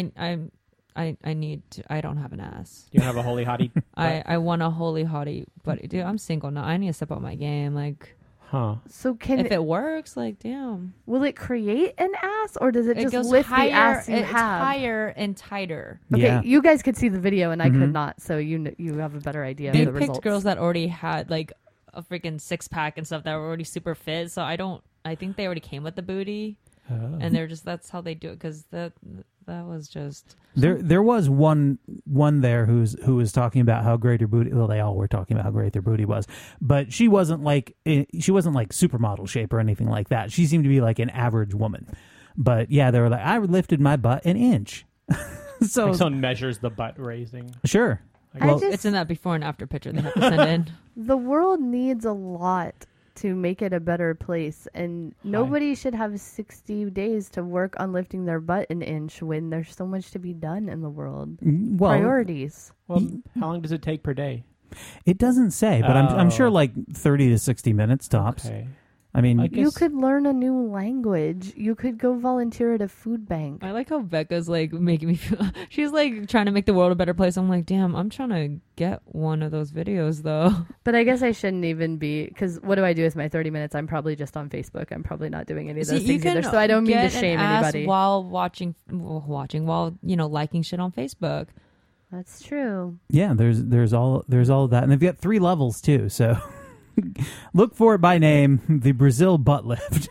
need to. I don't have an ass. You have a holy hottie. I want a holy hottie, but dude, I'm single now. I need to step up my game. Like, So if it works, like, damn. Will it create an ass, or does it just goes lift higher, the ass you it's have? higher and tighter. Okay, you guys could see the video and I could not, so you have a better idea They of the picked results. girls that already had like a freaking 6-pack and stuff that were already super fit. So I think they already came with the booty, and they're just that's how they do it because that was just There was one there who was talking about how great her booty. Well, they all were talking about how great their booty was, but she wasn't like supermodel shape or anything like that. She seemed to be like an average woman. But yeah, they were like, I lifted my butt an inch. So like someone measures the butt raising. Sure. Well, it's in that before and after picture they have to send in. The world needs a lot to make it a better place, and nobody should have 60 days to work on lifting their butt an inch when there's so much to be done in the world. Well, Priorities. Well, how long does it take per day? It doesn't say, but I'm sure like 30 to 60 minutes tops. Okay. I mean, You could learn a new language. You could go volunteer at a food bank. I like how Becca's like making me feel. She's like trying to make the world a better place. I'm like, damn, I'm trying to get one of those videos though. But I guess I shouldn't even be, because what do I do with my 30 minutes? I'm probably just on Facebook. I'm probably not doing any of those things either. So I don't mean to shame anybody. While while liking shit on Facebook. That's true. Yeah, there's all of that, and they've got 3 levels too. So look for it by name: the Brazil butt lift.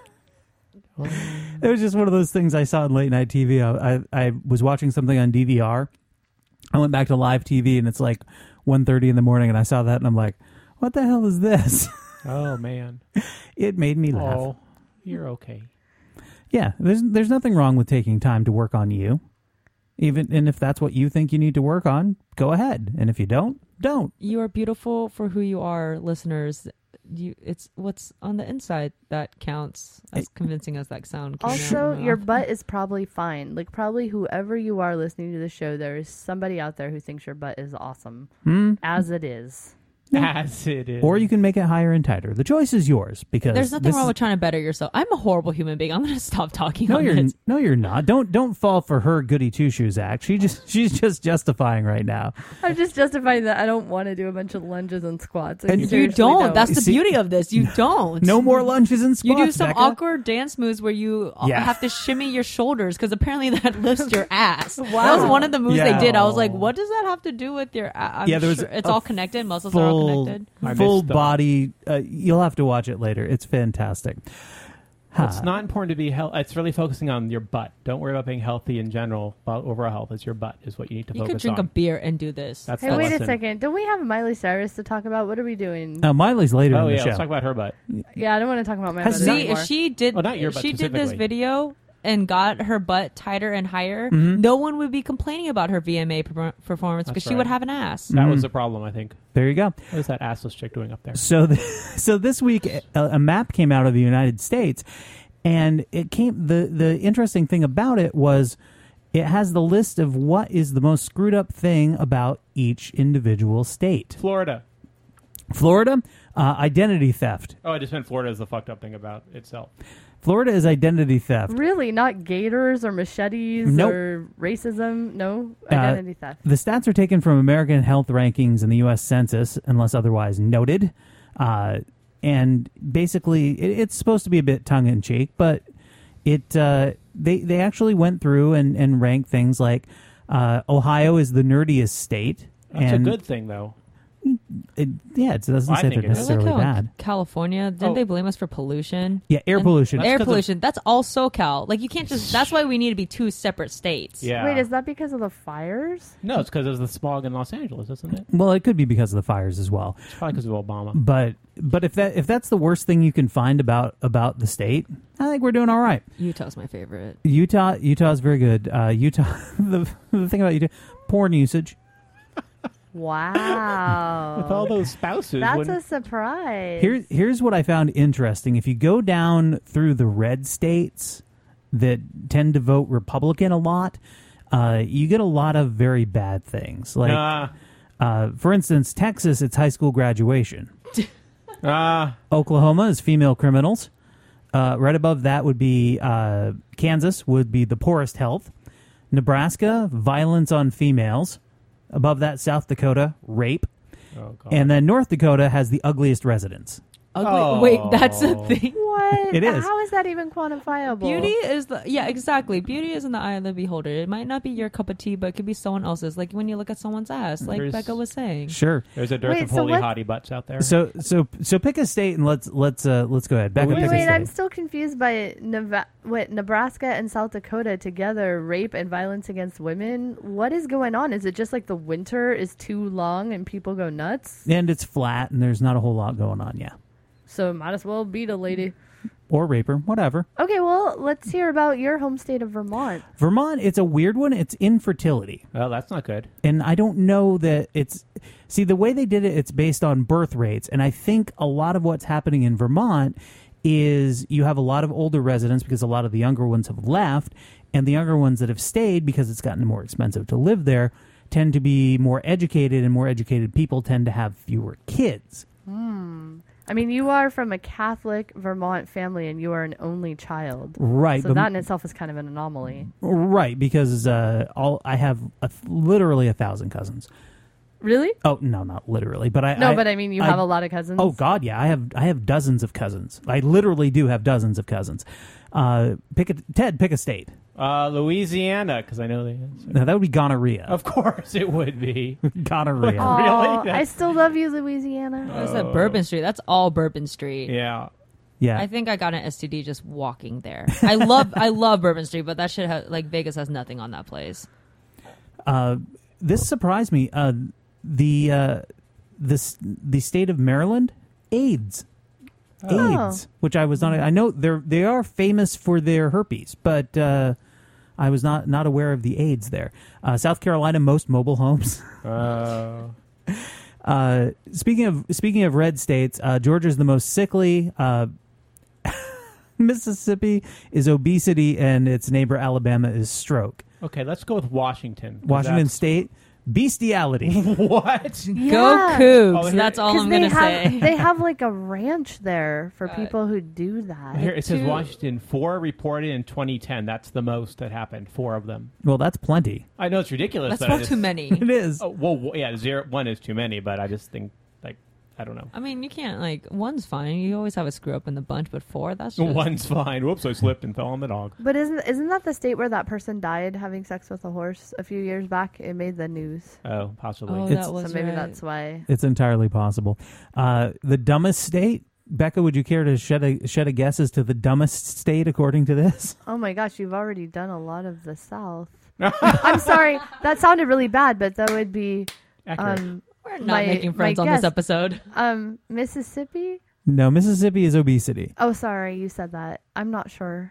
It was just one of those things I saw on late night TV. I was watching something on DVR. I went back to live TV, and it's like 1:30 in the morning, and I saw that, and I'm like, "What the hell is this?" Oh man, it made me laugh. Oh, you're okay. Yeah, there's nothing wrong with taking time to work on you. And if that's what you think you need to work on, go ahead. And if you don't. You are beautiful for who you are, listeners. It's what's on the inside that counts as convincing as that sound. Also, your butt is probably fine. Like, probably whoever you are listening to the show, there is somebody out there who thinks your butt is awesome. As it is. As it is. Or you can make it higher and tighter. The choice is yours, because there's nothing wrong with trying to better yourself. I'm a horrible human being. I'm going to stop talking. No, you're not. Don't fall for her goody two shoes act. She's just justifying right now. I'm just justifying that I don't want to do a bunch of lunges and squats. And you don't. That's the beauty of this. You don't. No more lunges and squats. You do some Becca. awkward dance moves where you have to shimmy your shoulders because apparently that lifts your ass. Wow. That was one of the moves they did. I was like, what does that have to do with your ass? It's all connected. Muscles are all connected. Full body. You'll have to watch it later. It's fantastic. It's not important to be healthy. It's really focusing on your butt. Don't worry about being healthy in general. About overall health, it's your butt is what you need to focus on. You could drink a beer and do this. That's hey, wait a second. Don't we have Miley Cyrus to talk about? What are we doing? Miley's later in the show. Let's talk about her butt. Yeah, I don't want to talk about my butt anymore. If she did, not your butt she did this video and got her butt tighter and higher, no one would be complaining about her VMA performance because she would have an ass. That was the problem, I think. There you go. What is that assless chick doing up there? So this week, a map came out of the United States, and it came. The interesting thing about it was it has the list of what is the most screwed up thing about each individual state. Florida, identity theft. Oh, I just meant Florida is the fucked up thing about itself. Florida is identity theft. Really? Not gators or machetes or racism? No? Identity theft. The stats are taken from American Health Rankings and the U.S. Census, unless otherwise noted. And basically, it's supposed to be a bit tongue-in-cheek, but they actually went through and ranked things like Ohio is the nerdiest state. That's a good thing, though. It doesn't say they're necessarily bad. California, didn't they blame us for pollution? Yeah, air pollution. Air pollution. That's all SoCal. Like, you can't just... That's why we need to be 2 separate states. Yeah. Wait, is that because of the fires? No, it's because of the smog in Los Angeles, isn't it? Well, it could be because of the fires as well. It's probably because of Obama. But if that's the worst thing you can find about the state, I think we're doing all right. Utah's my favorite. Utah's very good. Utah. The thing about Utah, porn usage. Wow. With all those spouses. That's a surprise. Here's what I found interesting. If you go down through the red states that tend to vote Republican a lot, you get a lot of very bad things. Like, for instance, Texas, it's high school graduation. Oklahoma is female criminals. Right above that would be Kansas, would be the poorest health. Nebraska, violence on females. Above that, South Dakota, rape. Oh, God. And then North Dakota has the ugliest residents. Wait, that's a thing. What? It is. How is that even quantifiable? Beauty is exactly. Beauty is in the eye of the beholder. It might not be your cup of tea, but it could be someone else's. Like when you look at someone's ass, like Becca was saying. Sure. There's a dearth of holy hottie butts out there. So pick a state and let's go ahead. Becca, pick a state. I'm still confused by Nebraska and South Dakota together, rape and violence against women. What is going on? Is it just like the winter is too long and people go nuts? And it's flat and there's not a whole lot going on, yeah. So might as well beat a lady. Or rape her, whatever. Okay, well, let's hear about your home state of Vermont. Vermont, it's a weird one. It's infertility. Well, that's not good. And I don't know that it's... See, the way they did it, it's based on birth rates. And I think a lot of what's happening in Vermont is you have a lot of older residents because a lot of the younger ones have left. And the younger ones that have stayed, because it's gotten more expensive to live there, tend to be more educated, and more educated people tend to have fewer kids. I mean, you are from a Catholic Vermont family, and you are an only child. Right. So that in itself is kind of an anomaly. Right, because I have literally 1,000 cousins. Really? Oh, no, not literally, but I mean, you have a lot of cousins. Oh God, yeah, I have dozens of cousins. I literally do have dozens of cousins. Pick a state. Louisiana, because I know the answer. No, that would be gonorrhea. Of course it would be. Gonorrhea. Really? I still love you, Louisiana. I said Bourbon Street. That's all Bourbon Street. Yeah. Yeah. I think I got an STD just walking there. I love Bourbon Street, but that shit like Vegas has nothing on that place. This surprised me. The state of Maryland, AIDS. AIDS, which I was not. I know they are famous for their herpes, but I was not aware of the AIDS there. South Carolina, most mobile homes. Speaking of red states, Georgia's the most sickly. Mississippi is obesity, and its neighbor Alabama is stroke. Okay, let's go with Washington. Washington State. Bestiality. What? Yeah. Go Cougs. That's all I'm going to say. They have like a ranch there for people who do that. Here, it says Washington, 4 reported in 2010. That's the most that happened, 4 of them. Well, that's plenty. I know it's ridiculous. That's but far too many. It is. Oh, well, yeah, 1 is too many, but I just think, like, I don't know. I mean, you can't, like, 1's fine. You always have a screw up in the bunch, but 4, that's just... 1's fine. Whoops, I slipped and fell on the dog. But isn't that the state where that person died having sex with a horse a few years back? It made the news. Oh, possibly. Oh, that was so maybe right. that's why. It's entirely possible. The dumbest state? Becca, would you care to shed a guess as to the dumbest state according to this? Oh my gosh, you've already done a lot of the South. I'm sorry, that sounded really bad, but that would be... We're not making friends on this episode. Mississippi? No, Mississippi is obesity. Oh, sorry, you said that. I'm not sure.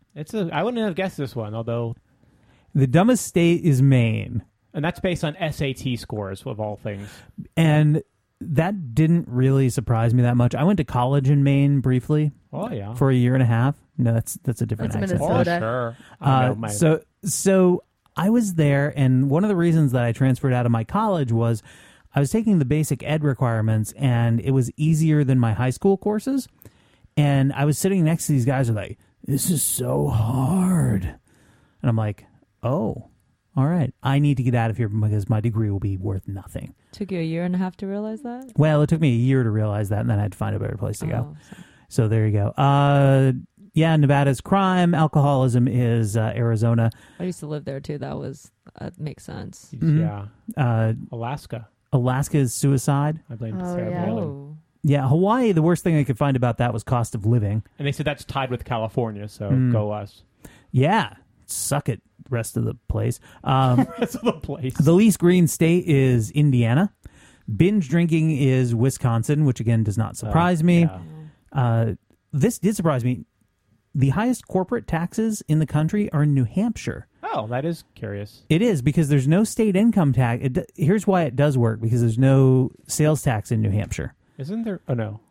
I wouldn't have guessed this one, although... The dumbest state is Maine. And that's based on SAT scores, of all things. And that didn't really surprise me that much. I went to college in Maine briefly. Oh, yeah. For a year and a half. No, that's a different accent. Oh, sure. So I was there, and one of the reasons that I transferred out of my college was I was taking the basic ed requirements, and it was easier than my high school courses. And I was sitting next to these guys who were like, this is so hard. And I'm like, oh, all right. I need to get out of here because my degree will be worth nothing. Took you a year and a half to realize that? Well, it took me a year to realize that, and then I had to find a better place to go. So there you go. Yeah, Nevada's crime. Alcoholism is Arizona. I used to live there, too. That makes sense. Yeah. Alaska. Alaska is suicide. I blame Sarah Palin. Yeah, Hawaii, the worst thing I could find about that was cost of living. And they said that's tied with California, so go us. Yeah, suck it, rest of the place. Rest of the place. The least green state is Indiana. Binge drinking is Wisconsin, which again does not surprise me. Yeah. This did surprise me. The highest corporate taxes in the country are in New Hampshire. Oh, that is curious. It is, because there's no state income tax. Here's why it does work, because there's no sales tax in New Hampshire. Isn't there? Oh, no.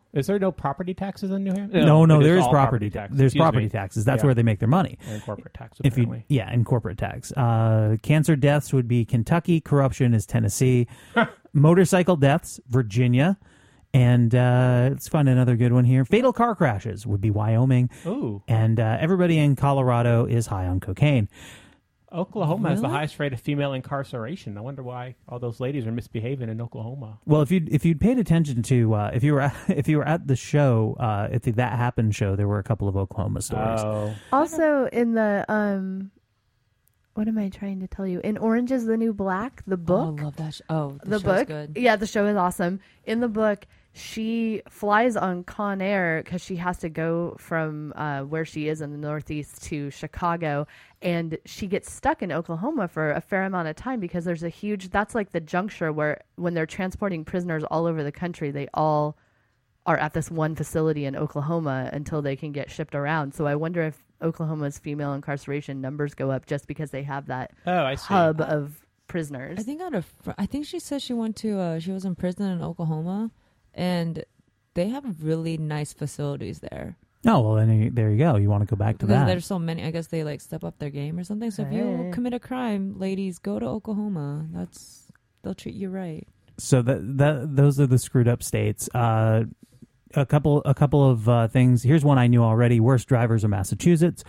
Is there no property taxes in New Hampshire? No, it there is all property tax. There's Excuse property me. taxes. That's Yeah. where they make their money. And corporate tax, If apparently. and corporate tax. Cancer deaths would be Kentucky. Corruption is Tennessee. Motorcycle deaths, Virginia. And let's find another good one here. Fatal car crashes would be Wyoming. Ooh. And everybody in Colorado is high on cocaine. Oklahoma has the Really? highest rate of female incarceration. I wonder why all those ladies are misbehaving in Oklahoma. Well, if you'd paid attention to if you were at the show at the That Happened show, there were a couple of Oklahoma stories. Oh. Also, in the what am I trying to tell you? In Orange is the New Black, the book. I love that. The the show's book. good. Yeah, the show is awesome. In the book, she flies on Con Air because she has to go from where she is in the Northeast to Chicago, and she gets stuck in Oklahoma for a fair amount of time because there's a huge. That's like the juncture where when they're transporting prisoners all over the country, they all are at this one facility in Oklahoma until they can get shipped around. So I wonder if Oklahoma's female incarceration numbers go up just because they have that I see. hub of prisoners. I think I think she said she went to she was in prison in Oklahoma, and they have really nice facilities there. Oh, well, then there you go. You want to go back to Because that. there's so many. I guess they like step up their game or something. So if you Hey. commit a crime, ladies, go to Oklahoma. They'll treat you right. So those are the screwed up states. A couple of things. Here's one I knew already. Worst drivers are Massachusetts.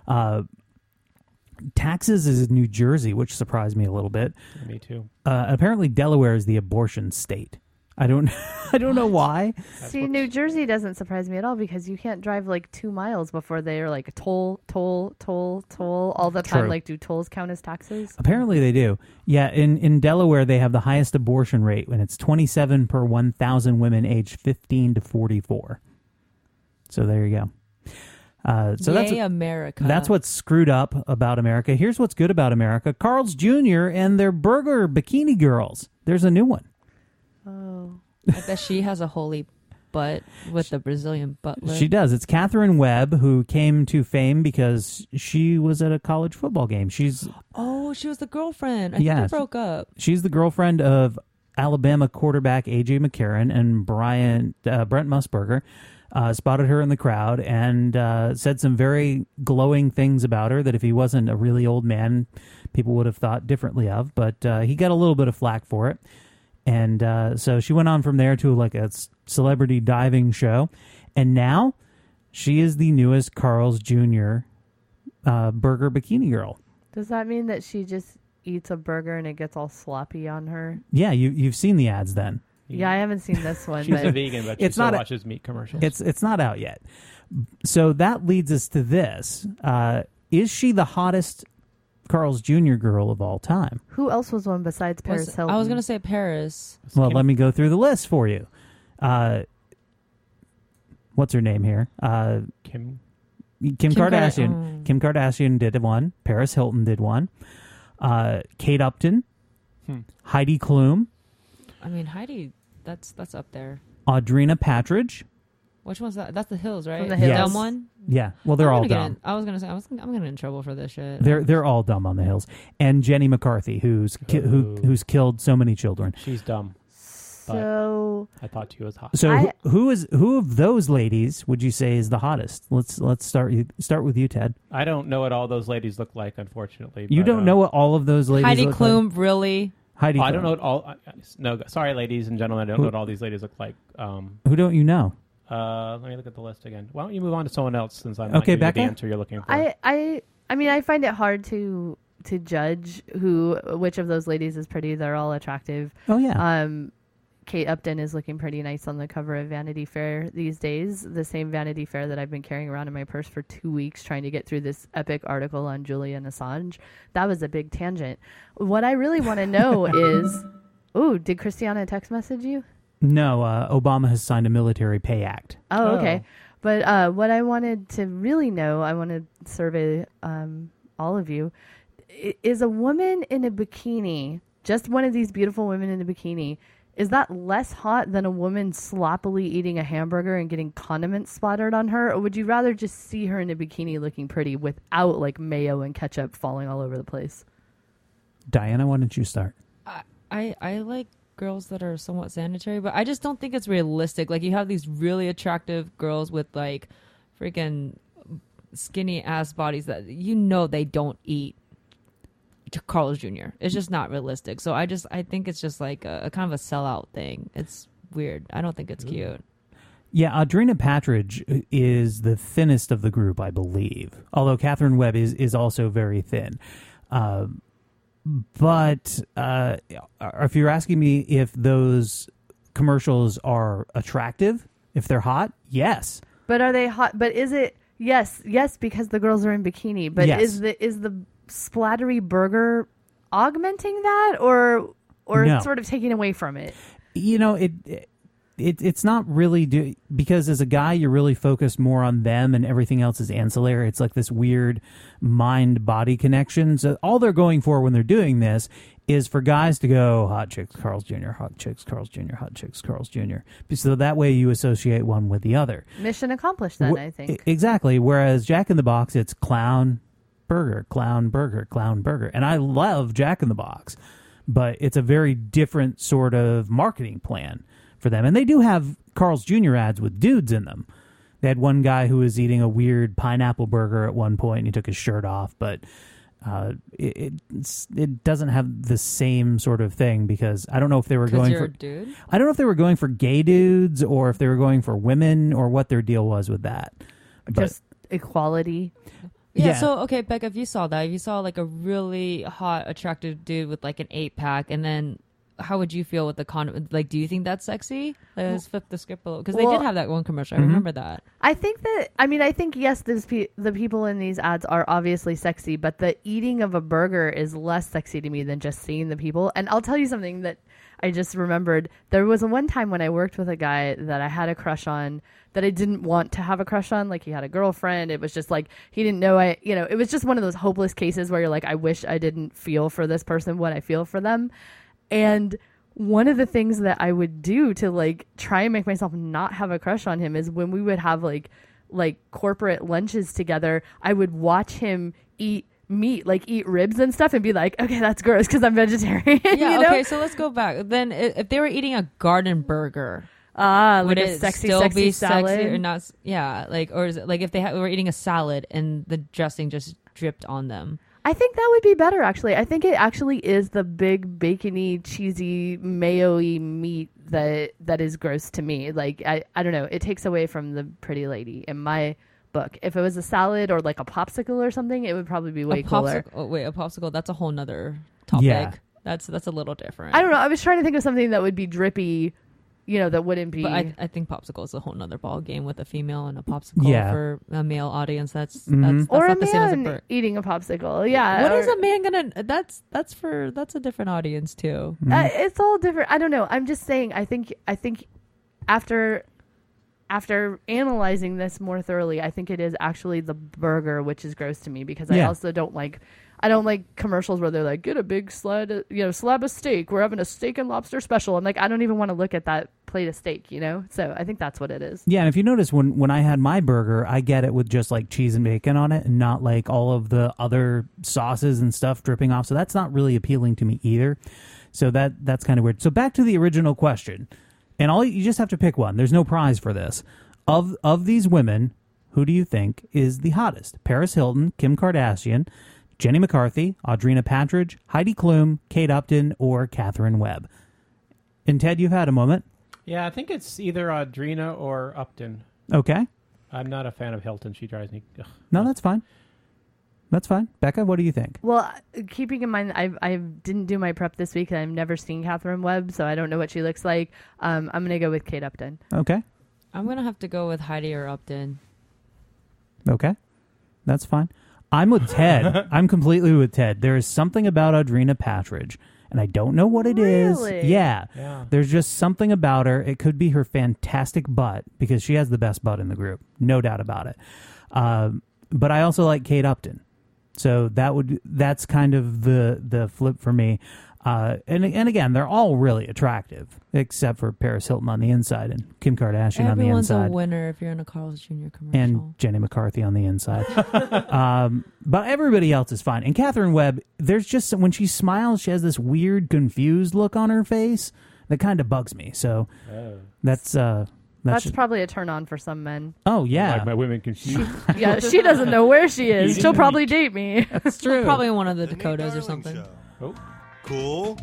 Taxes is New Jersey, which surprised me a little bit. Me too. Apparently, Delaware is the abortion state. I don't know why. See, New Jersey doesn't surprise me at all because you can't drive like 2 miles before they're like toll all the time. True. Like, do tolls count as taxes? Apparently they do. Yeah, in Delaware they have the highest abortion rate when it's 27 per 1,000 women aged 15 to 44. So there you go. So Yay, America. That's what's screwed up about America. Here's what's good about America. Carl's Jr. and their burger bikini girls. There's a new one. Oh. I bet she has a holy butt with the Brazilian butt lift. She does. It's Catherine Webb, who came to fame because she was at a college football game. She's she was the girlfriend. I think they broke up. She's the girlfriend of Alabama quarterback A.J. McCarron, and Brent Musburger spotted her in the crowd and said some very glowing things about her that if he wasn't a really old man, people would have thought differently of. But he got a little bit of flack for it. And so she went on from there to like a celebrity diving show. And now she is the newest Carl's Jr. Burger bikini girl. Does that mean that she just eats a burger and it gets all sloppy on her? Yeah, you've seen the ads then. Yeah, I haven't seen this one. She's but a vegan, but she still watches meat commercials. It's not out yet. So that leads us to this. Is she the hottest Carl's Jr. girl of all time? Who else was one besides Paris Hilton? I was going to say Paris. Well, let me go through the list for you. What's her name here? Kim Kardashian. Kim Kardashian did one. Paris Hilton did one. Kate Upton. Heidi Klum. I mean, Heidi, that's up there. Audrina Patridge. Which one's that? That's the Hills, right? From the Hills. Dumb one? Yeah. Well, they're all I'm dumb. going to say, I'm going to get in trouble for this shit. They're all dumb on the hills. And Jenny McCarthy, who's killed so many children. She's dumb. So I thought she was hot. So who of those ladies would you say is the hottest? Let's start with you, Ted. I don't know what all those ladies look like, unfortunately. You but, don't know what all of those ladies Heidi look Klum, like? really? Heidi I Klum. don't know what all. No, sorry, ladies and gentlemen. I don't know what all these ladies look like. Who don't you know? Let me look at the list again. Why don't you move on to someone else since I'm Okay, not giving you Becca? the answer you're looking for. I mean, I find it hard to judge which of those ladies is pretty. They're all attractive. Oh yeah. Kate Upton is looking pretty nice on the cover of Vanity Fair these days. The same Vanity Fair that I've been carrying around in my purse for 2 weeks trying to get through this epic article on Julian Assange. That was a big tangent. What I really want to know is, did Christiana text message you? No, Obama has signed a military pay act. Oh, okay. But what I wanted to really know, I want to survey all of you, is a woman in a bikini, just one of these beautiful women in a bikini, is that less hot than a woman sloppily eating a hamburger and getting condiments splattered on her? Or would you rather just see her in a bikini looking pretty without like mayo and ketchup falling all over the place? Diana, why don't you start? I like girls that are somewhat sanitary, but I just don't think it's realistic. Like, you have these really attractive girls with like freaking skinny ass bodies that they don't eat Carl's Jr. It's just not realistic. So I think it's just like a kind of a sellout thing. It's weird. I don't think it's cute. Yeah, Audrina Patridge is the thinnest of the group, I believe. Although Catherine Webb is also very thin. But if you're asking me if those commercials are attractive, if they're hot, yes. But are they hot? But is it yes, because the girls are in bikini. But Yes. is the splattery burger augmenting that, or No. sort of taking away from it? It's not really because as a guy you're really focused more on them and everything else is ancillary. It's like this weird mind-body connection. So all they're going for when they're doing this is for guys to go hot chicks, Carl's Jr., hot chicks, Carl's Jr., hot chicks, Carl's Jr. So that way you associate one with the other. Mission accomplished then, I think. Exactly. Whereas Jack in the Box, it's clown burger, clown burger, clown burger. And I love Jack in the Box, but it's a very different sort of marketing plan for them. And they do have Carl's Jr. ads with dudes in them. They had one guy who was eating a weird pineapple burger at one point and he took his shirt off, but it doesn't have the same sort of thing because I don't know if they were going for a dude? I don't know if they were going for gay dudes or if they were going for women or what their deal was with that. Just equality. Yeah, so, okay, Becca, if you saw like a really hot, attractive dude with like an 8-pack, and then how would you feel with the condom? Like, do you think that's sexy? Let's flip the script a little. Because they did have that one commercial. I remember that. I think yes, the people in these ads are obviously sexy, but the eating of a burger is less sexy to me than just seeing the people. And I'll tell you something that I just remembered. There was one time when I worked with a guy that I had a crush on that I didn't want to have a crush on. Like, he had a girlfriend. It was just like, he didn't know it was just one of those hopeless cases where you're like, I wish I didn't feel for this person what I feel for them. And one of the things that I would do to like try and make myself not have a crush on him is when we would have like corporate lunches together, I would watch him eat meat, like eat ribs and stuff, and be like, okay, that's gross because I'm vegetarian. Yeah, you know? okay, so let's go back. Then if they were eating a garden burger, would would it it sexy still be salad? sexy or not? Yeah, like, or is it like if they were eating a salad and the dressing just dripped on them? I think that would be better, actually. I think it actually is the big bacony, cheesy, mayo-y meat that is gross to me. Like, I don't know. It takes away from the pretty lady in my book. If it was a salad or like a popsicle or something, it would probably be way cooler. Oh, wait, a popsicle? That's a whole nother topic. Yeah. That's a little different. I don't know. I was trying to think of something that would be drippy, that wouldn't be... But I think popsicle is a whole nother ball game with a female and a popsicle for a male audience. That's or not a the same as man eating a popsicle. Yeah. What is a man gonna? That's a different audience too. It's all different. I don't know. I'm just saying. I think after analyzing this more thoroughly, I think it is actually the burger which is gross to me because I also don't like commercials where they're like, get a big slab of steak. We're having a steak and lobster special. I'm like, I don't even want to look at that plate of steak, So I think that's what it is. Yeah, and if you notice, when I had my burger, I get it with just like cheese and bacon on it and not like all of the other sauces and stuff dripping off. So that's not really appealing to me either. So that's kind of weird. So back to the original question. And you just have to pick one. There's no prize for this. Of these women, who do you think is the hottest? Paris Hilton, Kim Kardashian, Jenny McCarthy, Audrina Patridge, Heidi Klum, Kate Upton, or Catherine Webb? And Ted, you've had a moment. Yeah, I think it's either Audrina or Upton. Okay. I'm not a fan of Hilton. She drives me... Ugh. No, that's fine. That's fine. Becca, what do you think? Well, keeping in mind, I didn't do my prep this week, and I've never seen Catherine Webb, so I don't know what she looks like. I'm going to go with Kate Upton. Okay. I'm going to have to go with Heidi or Upton. Okay. That's fine. I'm with Ted. I'm completely with Ted. There is something about Audrina Patridge, and I don't know what it is. Yeah. There's just something about her. It could be her fantastic butt, because she has the best butt in the group. No doubt about it. But I also like Kate Upton. So that's kind of the flip for me. And again, they're all really attractive, except for Paris Hilton on the inside and Kim Kardashian on the inside. Everyone's a winner if you're in a Carl's Jr. commercial. And Jenny McCarthy on the inside. But everybody else is fine. And Catherine Webb, there's just, when she smiles, she has this weird, confused look on her face that kind of bugs me. So Oh. that's probably a turn on for some men. Oh yeah, Like my women confused. Yeah, she doesn't know where she is. She'll probably date me. That's true. Probably in one of the Dakotas or something. Oh. Cool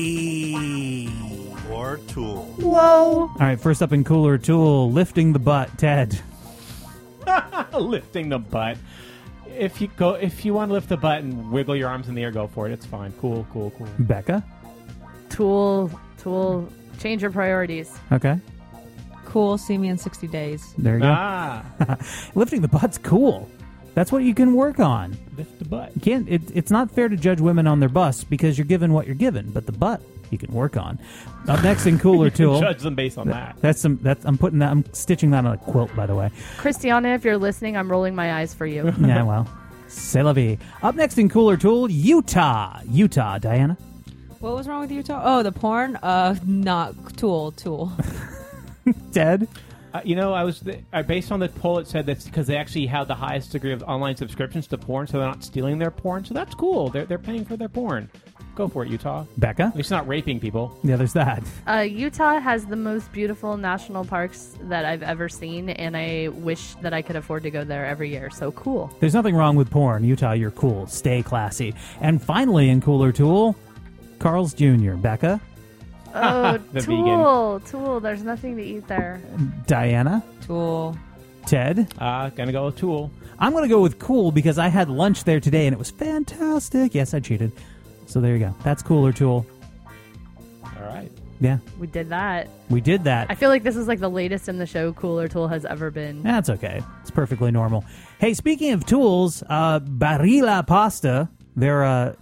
or Tool? Whoa. All right, first up in Cooler Tool, lifting the butt, Ted. Lifting the butt. If you want to lift the butt and wiggle your arms in the air, go for it. It's fine. Cool. Becca. Tool. Change your priorities. Okay. Cool. See me in 60 days. There you go. Ah, Lifting the butt's cool. That's what you can work on. lift the butt. You can't. It's not fair to judge women on their busts because you're given what you're given, but the butt you can work on. Up next in Cooler Tool. Judge them based on that. I'm stitching that on a quilt, by the way. Christiana, if you're listening, I'm rolling my eyes for you. Yeah, well, c'est la vie. Up next in Cooler Tool, Utah, Diana. What was wrong with Utah? Oh, the porn? Not Tool. Ted? Based on the poll, it said that's because they actually have the highest degree of online subscriptions to porn, so they're not stealing their porn. So that's cool. They're paying for their porn. Go for it, Utah. Becca? At least not raping people. Yeah, there's that. Utah has the most beautiful national parks that I've ever seen, and I wish that I could afford to go there every year. So cool. There's nothing wrong with porn. Utah, you're cool. Stay classy. And finally in Cooler Tool, Carl's Jr. Becca? Oh, The Tool. There's nothing to eat there. Diana? Tool. Ted? Gonna go with Tool. I'm going to go with Cool because I had lunch there today and it was fantastic. Yes, I cheated. So there you go. That's Cooler Tool. All right. Yeah, We did that. we did that. I feel like this is like the latest in the show Cooler Tool has ever been. That's okay. It's perfectly normal. Hey, speaking of tools, Barilla Pasta, their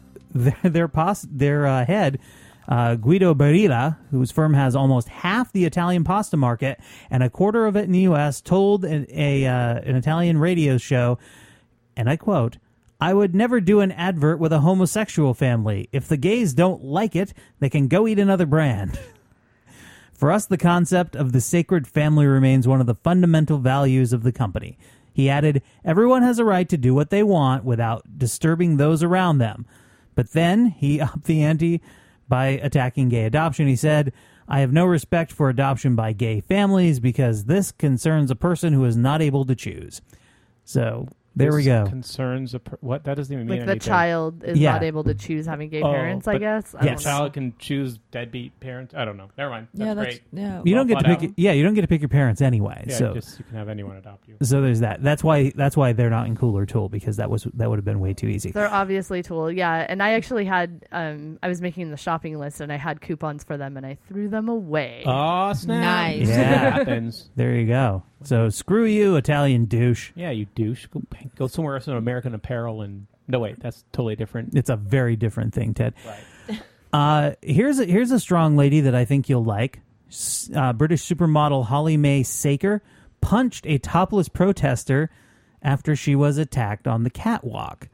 head, Guido Barilla, whose firm has almost half the Italian pasta market and a quarter of it in the U.S., told an Italian radio show, and I quote, "I would never do an advert with a homosexual family. If the gays don't like it, they can go eat another brand." For us, the concept of the sacred family remains one of the fundamental values of the company. He added, "Everyone has a right to do what they want without disturbing those around them." But then he upped the ante by attacking gay adoption. He said, "I have no respect for adoption by gay families because this concerns a person who is not able to choose." So there we go. Concerns what? That doesn't even mean Like anything. the child is not able to choose having gay parents, I guess. I The don't know. child can choose deadbeat parents. I don't know. Never mind. That's great. Yeah. You don't get to Well pick. You don't get to pick your parents anyway. Yeah, so you can have anyone adopt you. So there's that. That's why they're not in Cooler Tool because that would have been way too easy. They're obviously Tool, yeah. And I actually had, I was making the shopping list and I had coupons for them and I threw them away. Oh, snap. Nice. Yeah. That happens. There you go. So screw you, Italian douche. Yeah, you douche. Go somewhere else in American Apparel and... No, wait. That's totally different. It's a very different thing, Ted. Right. Here's a strong lady that I think you'll like. British supermodel Holly Mae Saker punched a topless protester after she was attacked on the catwalk.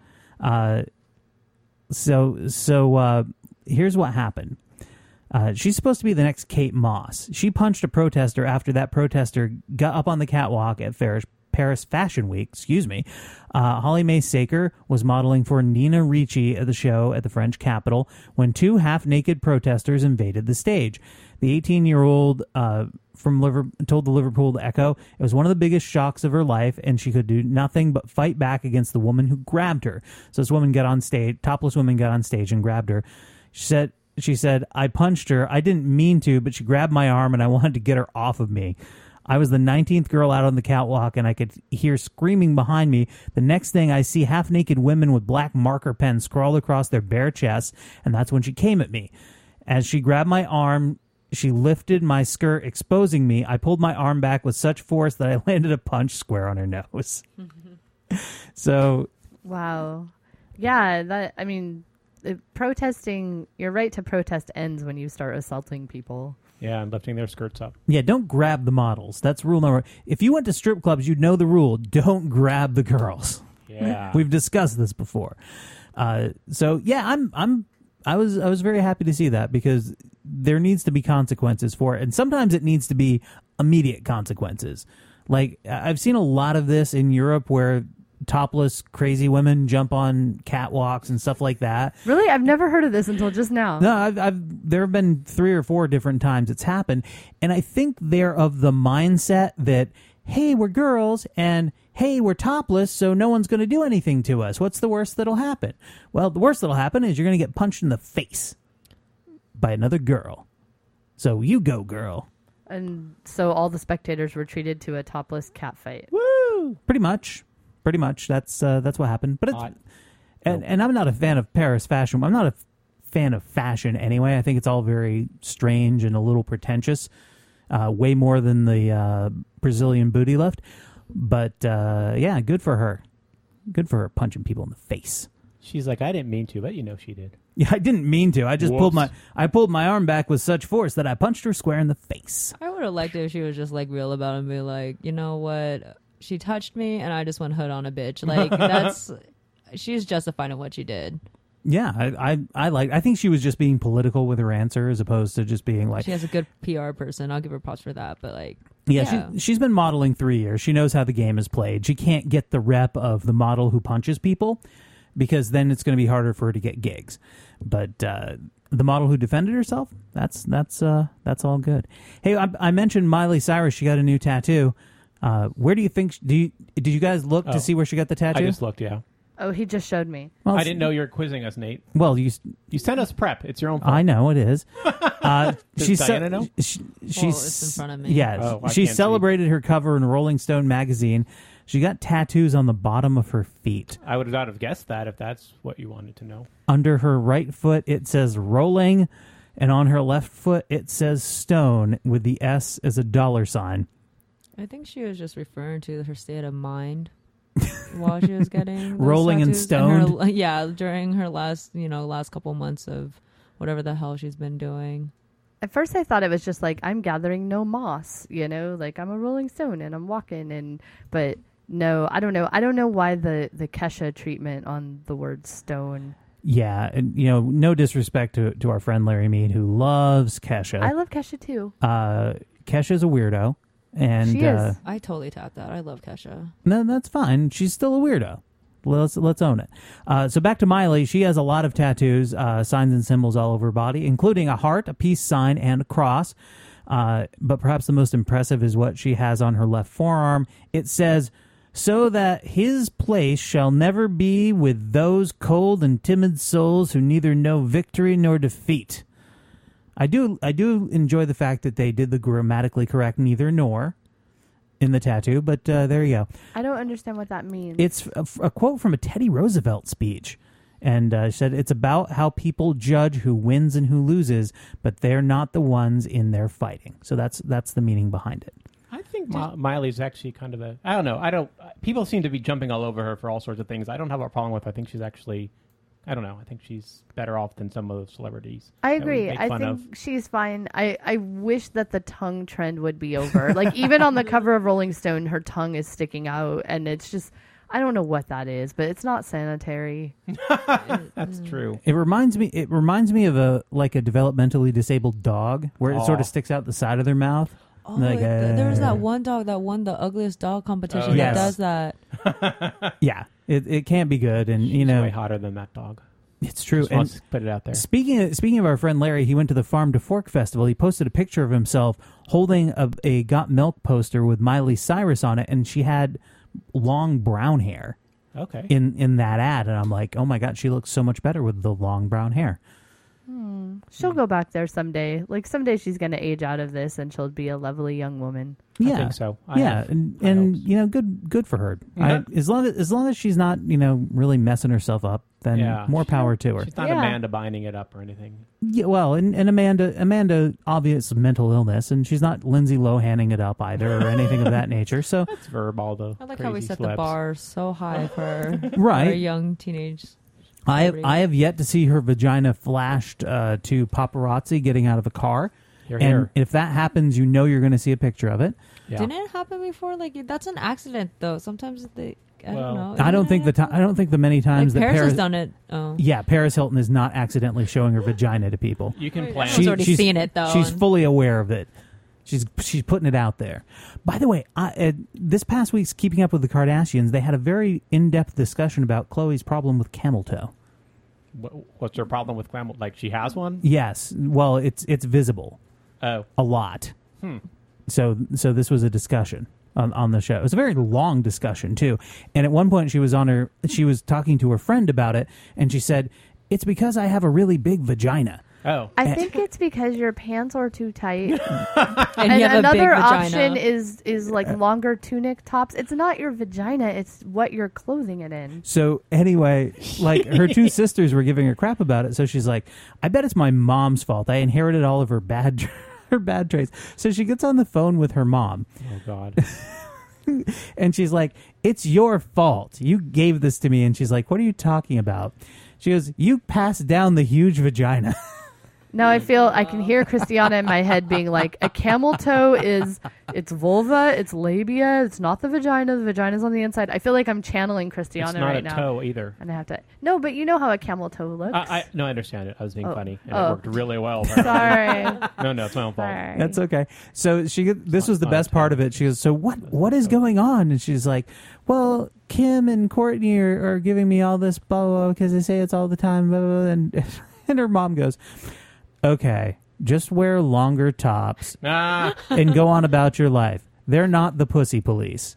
So here's what happened. She's supposed to be the next Kate Moss. She punched a protester after that protester got up on the catwalk at Paris Fashion Week. Holly Mae Saker was modeling for Nina Ricci at the show at the French capital when two half-naked protesters invaded the stage. The 18-year-old told the Liverpool Echo it was one of the biggest shocks of her life, and she could do nothing but fight back against the woman who grabbed her. So this woman topless woman got on stage and grabbed her. She said, "I punched her. I didn't mean to, but she grabbed my arm and I wanted to get her off of me. I was the 19th girl out on the catwalk and I could hear screaming behind me. The next thing I see half-naked women with black marker pens scrawled across their bare chests, and that's when she came at me. As she grabbed my arm, she lifted my skirt, exposing me. I pulled my arm back with such force that I landed a punch square on her nose." So... Wow. Yeah, protesting, your right to protest ends when you start assaulting people. Yeah, and lifting their skirts up. Yeah, don't grab the models. That's rule number. If you went to strip clubs, you'd know the rule. Don't grab the girls. Yeah. We've discussed this before. So yeah, I was very happy to see that because there needs to be consequences for it, and sometimes it needs to be immediate consequences. Like I've seen a lot of this in Europe where topless crazy women jump on catwalks and stuff like that. Really? I've never heard of this until just now. No, there have been 3 or 4 different times it's happened, and I think they're of the mindset that, hey, we're girls, and hey, we're topless, so no one's going to do anything to us. What's the worst that'll happen? Well, the worst that'll happen is you're going to get punched in the face by another girl. So you go, girl. And so all the spectators were treated to a topless cat fight. Woo! Pretty much. That's what happened. But it's, and I'm not a fan of Paris fashion. I'm not a fan of fashion anyway. I think it's all very strange and a little pretentious. Way more than the Brazilian booty lift. But yeah, good for her. Good for her punching people in the face. She's like, I didn't mean to, but she did. Yeah, I didn't mean to. I just pulled my arm back with such force that I punched her square in the face. I would have liked it if she was just like real about it and be like, you know what? She touched me and I just went hood on a bitch. Like she's justified in what she did. Yeah, I think she was just being political with her answer as opposed to just being like... She has a good PR person. I'll give her props for that, but like... Yeah. She's been modeling 3 years. She knows how the game is played. She can't get the rep of the model who punches people because then it's going to be harder for her to get gigs. But the model who defended herself, that's all good. Hey, I mentioned Miley Cyrus. She got a new tattoo. Where do you think... Did you guys look to see where she got the tattoo? I just looked, yeah. Oh, he just showed me. Well, I didn't know you were quizzing us, Nate. Well, you sent us prep. It's your own fault. I know it is. Does Diana know? It's in front of me. Yeah, she celebrated her cover in Rolling Stone magazine. She got tattoos on the bottom of her feet. I would not have guessed that if that's what you wanted to know. Under her right foot, it says Rolling, and on her left foot, it says Stone with the S as a $sign. I think she was just referring to her state of mind while she was getting rolling and stoned. During her last couple months of whatever the hell she's been doing. At first I thought it was just like, I'm gathering no moss, like I'm a Rolling Stone and I'm walking but no, I don't know why the Kesha treatment on the word stone. Yeah, and no disrespect to our friend Larry Mead who loves Kesha. I love Kesha too. Kesha's a weirdo. And she is. I totally tapped that. I love Kesha. No, that's fine. She's still a weirdo. Let's own it. So back to Miley. She has a lot of tattoos, signs and symbols all over her body, including a heart, a peace sign, and a cross. But perhaps the most impressive is what she has on her left forearm. It says, "So that his place shall never be with those cold and timid souls who neither know victory nor defeat." I do enjoy the fact that they did the grammatically correct neither nor in the tattoo, but there you go. I don't understand what that means. It's a quote from a Teddy Roosevelt speech, and said it's about how people judge who wins and who loses, but they're not the ones in there fighting. So that's the meaning behind it. I think Miley's actually kind of I don't know. People seem to be jumping all over her for all sorts of things. I don't have a problem with her. I think she's actually... I don't know. I think she's better off than some of the celebrities. I agree. I think she's fine. I wish that the tongue trend would be over. Like, even on the cover of Rolling Stone, her tongue is sticking out, and it's just, I don't know what that is, but it's not sanitary. That's true. It reminds me of a developmentally disabled dog, where it sort of sticks out the side of their mouth. Oh, there was that one dog that won the ugliest dog competition that does that. Yeah, it can't be good, and She's way hotter than that dog. It's true. Just wants to put it out there. Speaking of our friend Larry, he went to the Farm to Fork Festival. He posted a picture of himself holding a Got Milk poster with Miley Cyrus on it, and she had long brown hair. Okay. In that ad, and I'm like, oh my god, she looks so much better with the long brown hair. She'll go back there someday. Like, someday she's going to age out of this and she'll be a lovely young woman. Yeah. I think so. And good for her. Mm-hmm. As long as she's not, really messing herself up, then more power to her. She's not Amanda binding it up or anything. Yeah, well, and Amanda obvious mental illness, and she's not Lindsay Lohaning it up either or anything of that nature. So that's verbal though. I like how we set the bar so high for right. our young teenage. I have yet to see her vagina flashed to paparazzi getting out of a car. And if that happens, you're going to see a picture of it. Yeah. Didn't it happen before? Like, that's an accident, though. Sometimes I don't know. I don't think the many times like that Paris has done it. Oh. Yeah, Paris Hilton is not accidentally showing her vagina to people. You can plan. She's already seen it, though. She's fully aware of it. She's putting it out there. By the way, this past week's Keeping Up with the Kardashians, they had a very in-depth discussion about Khloe's problem with camel toe. What's her problem with camel? Like she has one? Yes. Well, it's visible. Oh. A lot. So this was a discussion on the show. It was a very long discussion too. And at one point she was talking to her friend about it, and she said, "It's because I have a really big vagina." Oh. I think it's because your pants are too tight. And you have another a big option vagina. is like longer tunic tops. It's not your vagina, it's what you're clothing it in. So anyway, like her two sisters were giving her crap about it. So she's like, "I bet it's my mom's fault. I inherited all of her bad traits." So she gets on the phone with her mom. Oh, God. And she's like, "It's your fault. You gave this to me." And she's like, "What are you talking about?" She goes, "You passed down the huge vagina." Now I can hear Christiana in my head being like, a camel toe it's vulva, it's labia, it's not the vagina. The vagina's on the inside. I feel like I'm channeling Christiana right now. It's not a toe either. And I have to. No, but you know how a camel toe looks. I understand it. I was being funny, and it worked really well. Sorry. No, it's my own fault. Sorry. That's okay. So this was the best part of it. She goes, "So what is going on?" And she's like, "Well, Kim and Courtney are giving me all this blah, blah, blah, because they say it's all the time, blah, blah, blah." And her mom goes, "Okay, just wear longer tops and go on about your life. They're not the pussy police."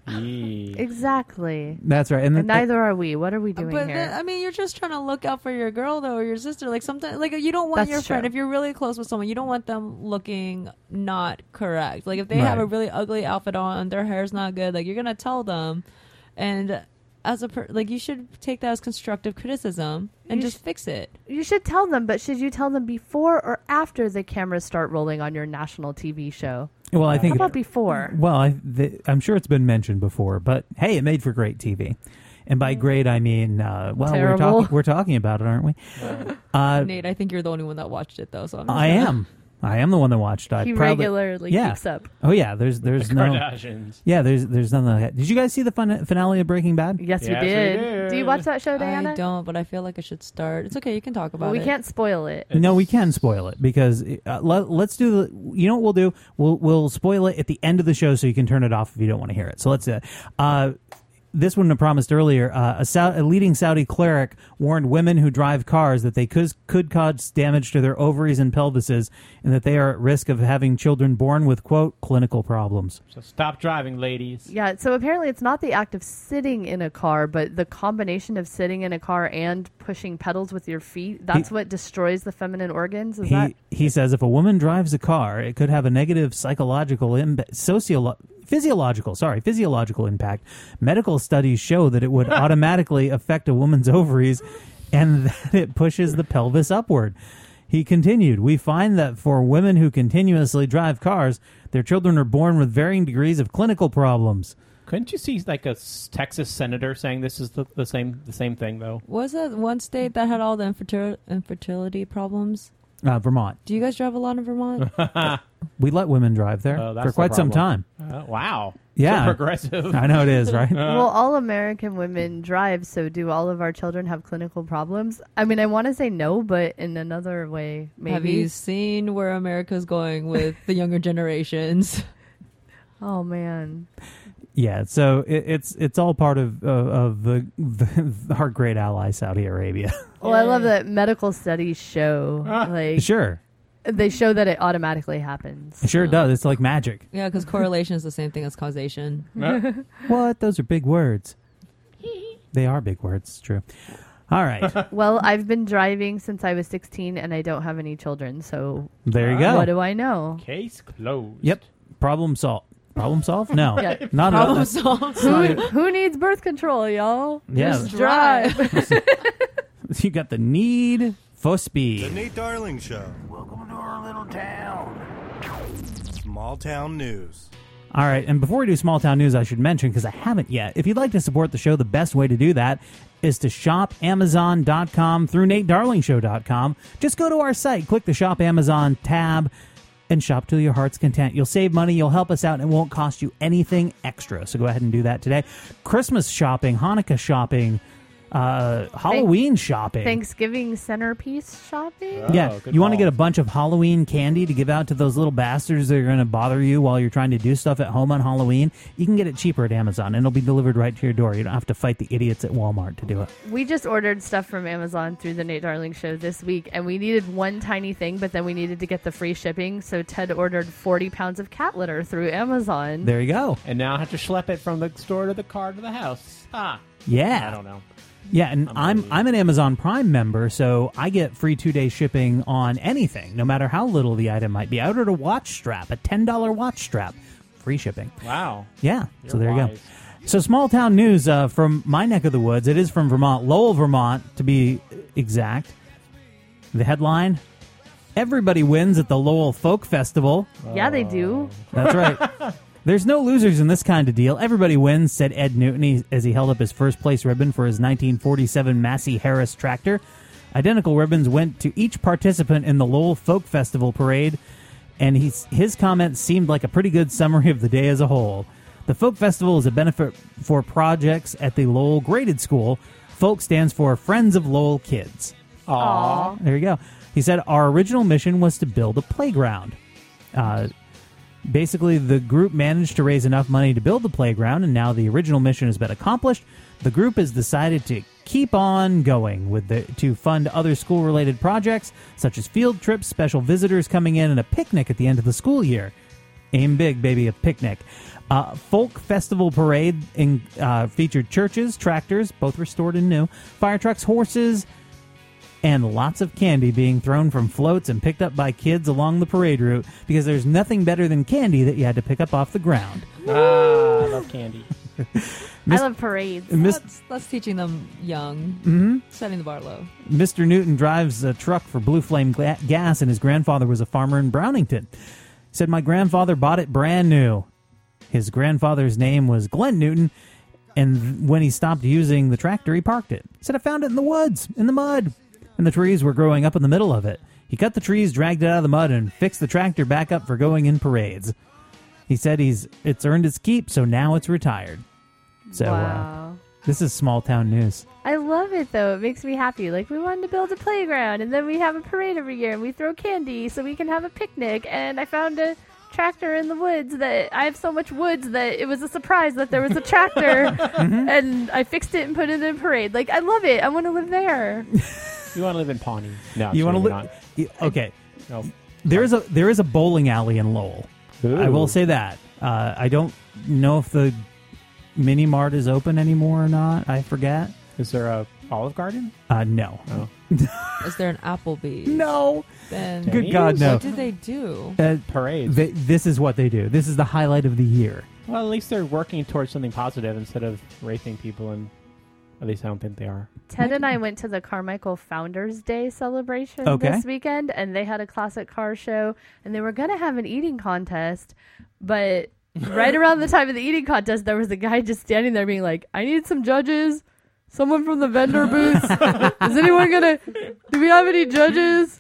Exactly. That's right. And neither are we. What are we doing But here? you're just trying to look out for your girl though, or your sister. Like sometimes, like you don't want That's your friend, true. if you're really close with someone, you don't want them looking not correct. Like if they Right. have a really ugly outfit on, their hair's not good, like you're gonna tell them, and as you should take that as constructive criticism and just fix it. You should tell them, but should you tell them before or after the cameras start rolling on your national TV show? Well, I think How about before? Well, I'm sure it's been mentioned before, but hey, it made for great TV. And by great, I mean, Terrible. we're talking about it, aren't we? Nate, I think you're the only one that watched it though. So I'm just I am. I am the one that watched it. He regularly keeps up. Oh yeah, there's The no Kardashians. Yeah, there's nothing like that. Did you guys see the finale of Breaking Bad? Yes, we Yes, we did. did. Do you watch that show, Diana? I don't, but I feel like I should start. It's okay, you can talk about Well, we it. can't spoil it. No, we can spoil it because let's do the. You know what we'll do? We'll spoil it at the end of the show so you can turn it off if you don't want to hear it. So let's do it. This one I promised earlier. A leading Saudi cleric warned women who drive cars that they could cause damage to their ovaries and pelvises, and that they are at risk of having children born with, quote, clinical problems. So stop driving, ladies. Yeah, so apparently it's not the act of sitting in a car, but the combination of sitting in a car and pushing pedals with your feet. That's what destroys the feminine organs. He says if a woman drives a car, it could have a negative psychological physiological impact. Medical studies show that it would automatically affect a woman's ovaries and that it pushes the pelvis upward. He continued, "We find that for women who continuously drive cars, their children are born with varying degrees of clinical problems." Couldn't you see like a Texas senator saying this is the same thing though? Was that one state that had all the infertility problems? Vermont. Do you guys drive a lot in Vermont? We let women drive there That's for quite the some time. problem. Wow. Yeah. So progressive. I know it is, right? well, all American women drive, so do all of our children have clinical problems? I mean, I want to say no, but in another way, maybe. Have you seen where America's going with the younger generations? Oh, man. Yeah, so it's all part of our great ally, Saudi Arabia. Well, I love that medical studies show. Sure. They show that it automatically happens. It sure does. It's like magic. Yeah, because correlation is the same thing as causation. What? Those are big words. They are big words. It's true. All right. Well, I've been driving since I was 16, and I don't have any children, so there you go. What do I know? Case closed. Yep. Problem solved. Problem solved? No. Yeah. Not Problem solved. Who needs birth control, y'all? Yeah. Just drive. You got the need for speed. The Nate Darling Show. Welcome to our little town. Small town news. All right, and before we do small town news, I should mention, because I haven't yet, if you'd like to support the show, the best way to do that is to shop Amazon.com through NateDarlingShow.com. Just go to our site, click the Shop Amazon tab, and shop to your heart's content. You'll save money, you'll help us out, and it won't cost you anything extra. So go ahead and do that today. Christmas shopping, Hanukkah shopping, Halloween shopping. Thanksgiving centerpiece shopping? Yeah, you want to get a bunch of Halloween candy to give out to those little bastards that are going to bother you while you're trying to do stuff at home on Halloween? You can get it cheaper at Amazon, and it'll be delivered right to your door. You don't have to fight the idiots at Walmart to do it. We just ordered stuff from Amazon through the Nate Darling Show this week, and we needed one tiny thing, but then we needed to get the free shipping, so Ted ordered 40 pounds of cat litter through Amazon. There you go. And now I have to schlep it from the store to the car to the house. Yeah. I don't know. Yeah, and I'm an Amazon Prime member, so I get free 2-day shipping on anything, no matter how little the item might be. I ordered a watch strap, a $10 watch strap, free shipping. Wow. Yeah, so there you wise. go. So small town news from my neck of the woods. It is from Vermont, Lowell, Vermont, to be exact. The headline, everybody wins at the Lowell Folk Festival. Yeah, they do. That's right. There's no losers in this kind of deal. Everybody wins, said Ed Newton as he held up his first place ribbon for his 1947 Massey Harris tractor. Identical ribbons went to each participant in the Lowell Folk Festival parade, and his comments seemed like a pretty good summary of the day as a whole. The Folk Festival is a benefit for projects at the Lowell Graded School. Folk stands for Friends of Lowell Kids. Aww. There you go. He said, our original mission was to build a playground. Basically, the group managed to raise enough money to build the playground, and now the original mission has been accomplished. The group has decided to keep on going to fund other school-related projects, such as field trips, special visitors coming in, and a picnic at the end of the school year. Aim big, baby, a picnic. Folk Festival Parade featured churches, tractors, both restored and new, fire trucks, horses, and lots of candy being thrown from floats and picked up by kids along the parade route, because there's nothing better than candy that you had to pick up off the ground. I love candy. I love parades. That's teaching them young, setting the bar low. Mr. Newton drives a truck for Blue Flame Gas, and his grandfather was a farmer in Brownington. He said, my grandfather bought it brand new. His grandfather's name was Glenn Newton, and when he stopped using the tractor, he parked it. He said, I found it in the woods, in the mud. And the trees were growing up in the middle of it. He cut the trees, dragged it out of the mud, and fixed the tractor back up for going in parades. He said it's earned its keep, so now it's retired. So wow. This is small town news. I love it, though. It makes me happy. Like, we wanted to build a playground, and then we have a parade every year, and we throw candy so we can have a picnic. And I found a tractor in the woods that I have so much woods that it was a surprise that there was a tractor, and I fixed it and put it in a parade. Like, I love it. I want to live there. You want to live in Pawnee? No, you want to live? Okay. No. There is a bowling alley in Lowell. Ooh. I will say that. I don't know if the mini mart is open anymore or not. I forget. Is there a Olive Garden? No. Oh. Is there an Applebee's? No. Then Good God, no. What do they do? Parades. This is what they do. This is the highlight of the year. Well, at least they're working towards something positive instead of raping people, and at least I don't think they are. Ted and I went to the Carmichael Founders Day celebration this weekend, and they had a classic car show, and they were going to have an eating contest, but right around the time of the eating contest, there was a guy just standing there being like, I need some judges. Someone from the vendor booth. Is anyone do we have any judges?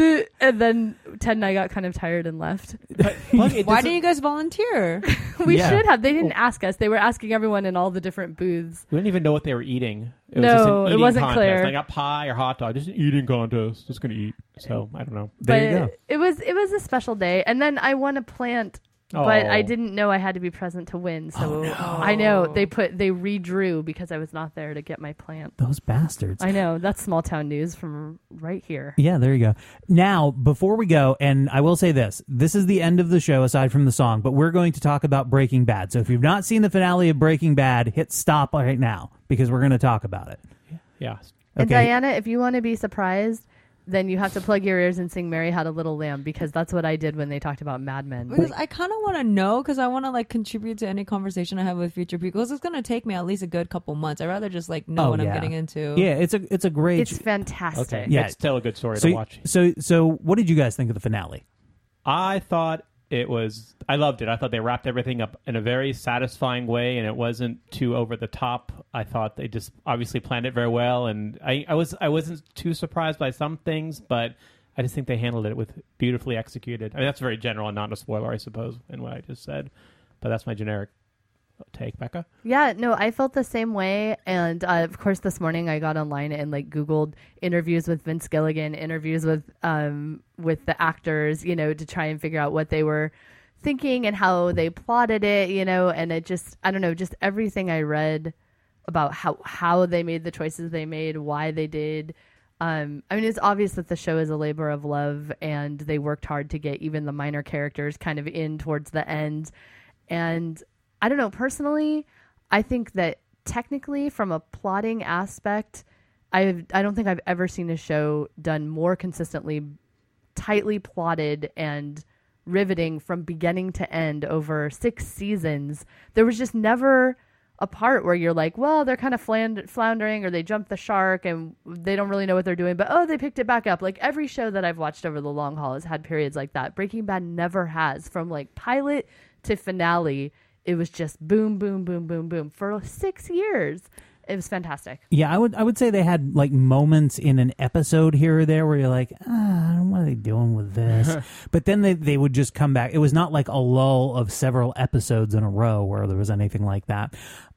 And then Ted and I got kind of tired and left. Why didn't you guys volunteer? We should have. They didn't ask us. They were asking everyone in all the different booths. We didn't even know what they were eating. It wasn't contest. clear. I got pie or hot dog. Just an eating contest. Just going to eat. So, I don't know. There you go. It was a special day. And then I won a plant, but I didn't know I had to be present to win. So I know they redrew because I was not there to get my plant. Those bastards. I know. That's small town news from right here. Yeah, there you go. Now, before we go, and I will say this is the end of the show aside from the song, but we're going to talk about Breaking Bad. So if you've not seen the finale of Breaking Bad, hit stop right now because we're going to talk about it. Yeah. Okay. And Diana, if you want to be surprised, then you have to plug your ears and sing Mary Had a Little Lamb, because that's what I did when they talked about Mad Men. Because I kind of want to know, because I want to contribute to any conversation I have with future people. Because it's going to take me at least a good couple months. I'd rather just know what I'm getting into. Yeah, it's a great. It's fantastic. Okay. Yeah. It's still a good story to watch. So what did you guys think of the finale? I thought I loved it. I thought they wrapped everything up in a very satisfying way, and it wasn't too over the top. I thought they just obviously planned it very well, and I wasn't too surprised by some things, but I just think they handled it with beautifully executed. I mean, that's very general and not a spoiler, I suppose, in what I just said, but that's my generic take, Becca? Yeah, no, I felt the same way. And of course, this morning I got online and like Googled interviews with Vince Gilligan, interviews with the actors, you know, to try and figure out what they were thinking and how they plotted it, you know. And it just, I don't know, just everything I read about how they made the choices they made, why they did. I mean, it's obvious that the show is a labor of love, and they worked hard to get even the minor characters kind of in towards the end. And I don't know, personally, I think that technically from a plotting aspect, I don't think I've ever seen a show done more consistently, tightly plotted and riveting from beginning to end over 6 seasons. There was just never a part where you're like, well, they're kind of floundering, or they jumped the shark and they don't really know what they're doing, but oh, they picked it back up. Like every show that I've watched over the long haul has had periods like that. Breaking Bad never has. From like pilot to finale, it was just boom, boom, boom, boom, boom for 6 years. It was fantastic. Yeah, I would say they had like moments in an episode here or there where you're like, what are they doing with this? But then they would just come back. It was not like a lull of several episodes in a row where there was anything like that.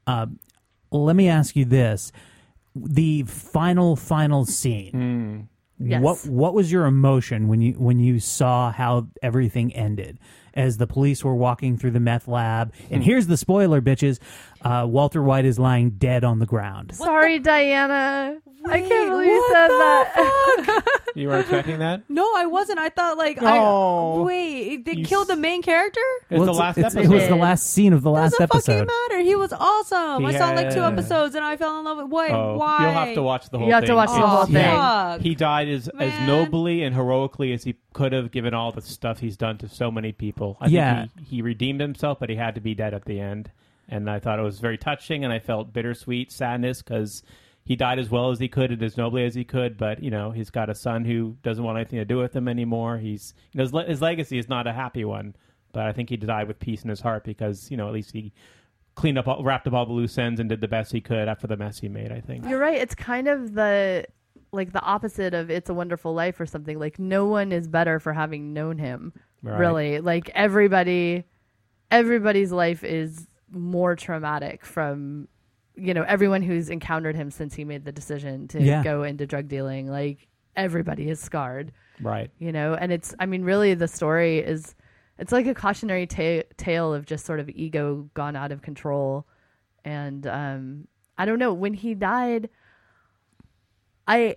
Let me ask you this. The final scene. Yes. What was your emotion when you saw how everything ended? As the police were walking through the meth lab, and here's the spoiler, bitches. Walter White is lying dead on the ground. Sorry, Diana. I can't believe you said that. You were expecting that? No, I wasn't. I thought like, they killed the main character? It was the last episode. It was the last scene of the last Doesn't episode. fucking matter. He was awesome. He I saw like 2 had- episodes and I fell in love with. Why? You'll have to watch the whole thing. You have to watch the whole thing. Fuck. He died as Man. nobly and heroically as he could have, given all the stuff he's done to so many people. I think he redeemed himself, but he had to be dead at the end. And I thought it was very touching, and I felt bittersweet sadness because he died as well as he could and as nobly as he could. But, you know, he's got a son who doesn't want anything to do with him anymore. He's, you know, his legacy is not a happy one, but I think he died with peace in his heart because, you know, at least he wrapped up all the loose ends and did the best he could after the mess he made, I think. You're right. It's kind of the opposite of It's a Wonderful Life or something. Like, no one is better for having known him, really. Like, everybody's life is more traumatic from, you know, everyone who's encountered him since he made the decision to go into drug dealing. Like, everybody is scarred. Right. You know, and it's, I mean, really the story is, it's like a cautionary tale of just sort of ego gone out of control. And I don't know, when he died, I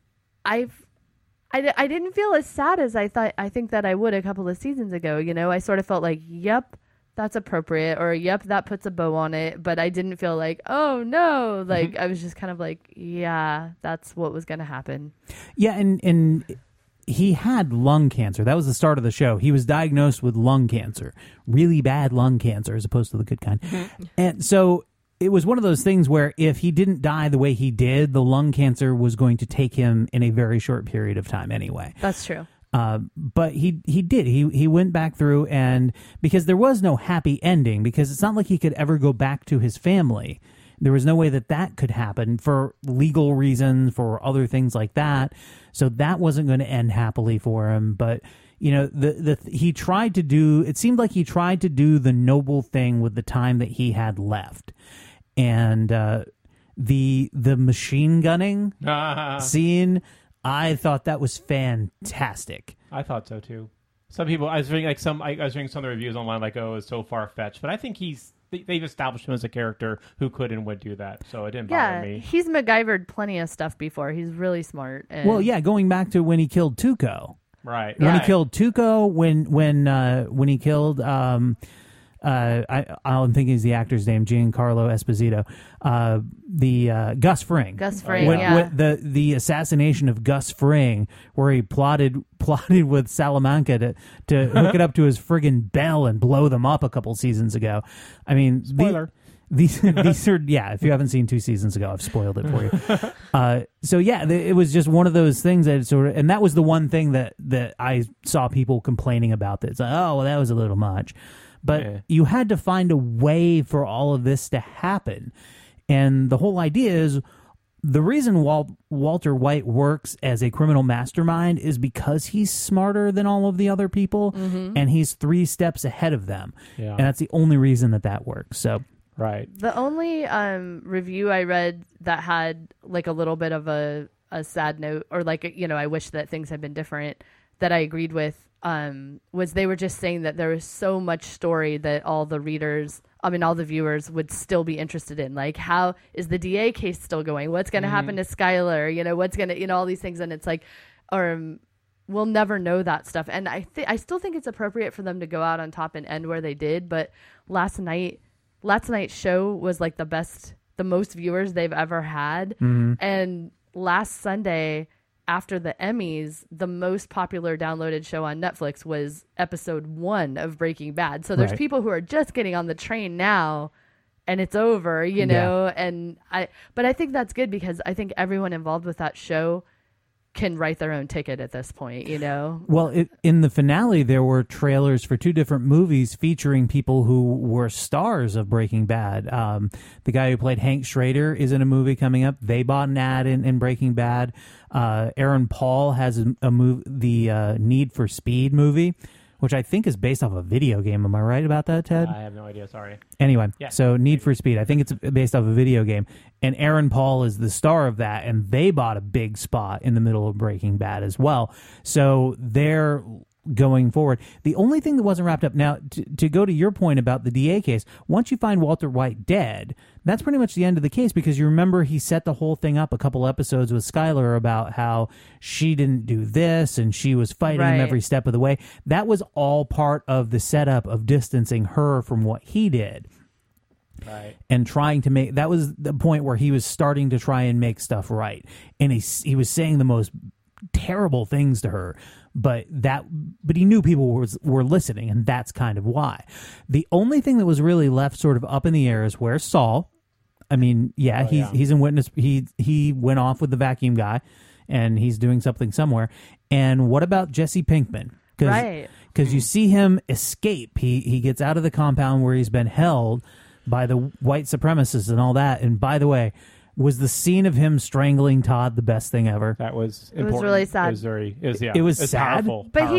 didn't feel as sad as I think that I would a couple of seasons ago. You know, I sort of felt like, yep, that's appropriate, or yep, that puts a bow on it. But I didn't feel like, oh no, like I was just kind of like, yeah, that's what was going to happen. Yeah, and he had lung cancer. That was the start of the show. He was diagnosed with lung cancer, really bad lung cancer, as opposed to the good kind. And so it was one of those things where if he didn't die the way he did, the lung cancer was going to take him in a very short period of time anyway. That's true. But he did. He went back through, and because there was no happy ending, because it's not like he could ever go back to his family. There was no way that could happen for legal reasons, for other things like that. So that wasn't going to end happily for him. But, you know, he tried to do, it seemed like he tried to do the noble thing with the time that he had left. And the machine gunning scene, I thought that was fantastic. I thought so too. Some people, I was reading some of the reviews online, like, oh, it's so far fetched. But I think they've established him as a character who could and would do that, so it didn't bother me. He's MacGyvered plenty of stuff before. He's really smart. And Well, yeah, going back to when he killed Tuco. Right. When he killed Tuco, when he killed I'm thinking is the actor's name, Giancarlo Esposito. The Gus Fring. Gus Fring, the assassination of Gus Fring, where he plotted with Salamanca to hook it up to his friggin' bell and blow them up a couple seasons ago. I mean, spoiler. These are, yeah, if you haven't seen 2 seasons ago, I've spoiled it for you. So yeah, it was just one of those things that sort of, and that was the one thing that I saw people complaining about. That's like, oh, well, that was a little much. But you had to find a way for all of this to happen. And the whole idea is the reason Walter White works as a criminal mastermind is because he's smarter than all of the other people, and he's 3 steps ahead of them. Yeah. And that's the only reason that works. So Right. The only review I read that had like a little bit of a sad note, or like, you know, I wish that things had been different, that I agreed with, was they were just saying that there was so much story that all the viewers would still be interested in. Like, how is the DA case still going? What's going to happen to Skylar? You know, what's going to, you know, all these things. And it's like, we'll never know that stuff. And I still think it's appropriate for them to go out on top and end where they did. But last night's show was like the most viewers they've ever had. Mm-hmm. And last Sunday, after the Emmys, the most popular downloaded show on Netflix was episode 1 of Breaking Bad. So there's people who are just getting on the train now and it's over, you know, but I think that's good because I think everyone involved with that show can write their own ticket at this point, you know? Well, in the finale, there were trailers for 2 different movies featuring people who were stars of Breaking Bad. The guy who played Hank Schrader is in a movie coming up. They bought an ad in Breaking Bad. Aaron Paul has the Need for Speed movie, which I think is based off a video game. Am I right about that, Ted? I have no idea. Sorry. Anyway, Yeah. So Need for Speed. I think it's based off a video game. And Aaron Paul is the star of that, and they bought a big spot in the middle of Breaking Bad as well. So they're going forward. The only thing that wasn't wrapped up, now, to go to your point about the DA case, once you find Walter White dead, that's pretty much the end of the case, because you remember he set the whole thing up a couple episodes with Skylar about how she didn't do this and she was fighting him every step of the way. That was all part of the setup of distancing her from what he did. Right. And trying to make, that was the point where he was starting to try and make stuff right. And he was saying the most terrible things to her, but he knew people were listening, and that's kind of why. The only thing that was really left sort of up in the air is where's Saul. I mean, he's in witness. He went off with the vacuum guy, and he's doing something somewhere. And what about Jesse Pinkman? Because you see him escape. He gets out of the compound where he's been held by the white supremacists and all that. And by the way, was the scene of him strangling Todd the best thing ever? That was important. It was really sad. It was sad. Powerful. But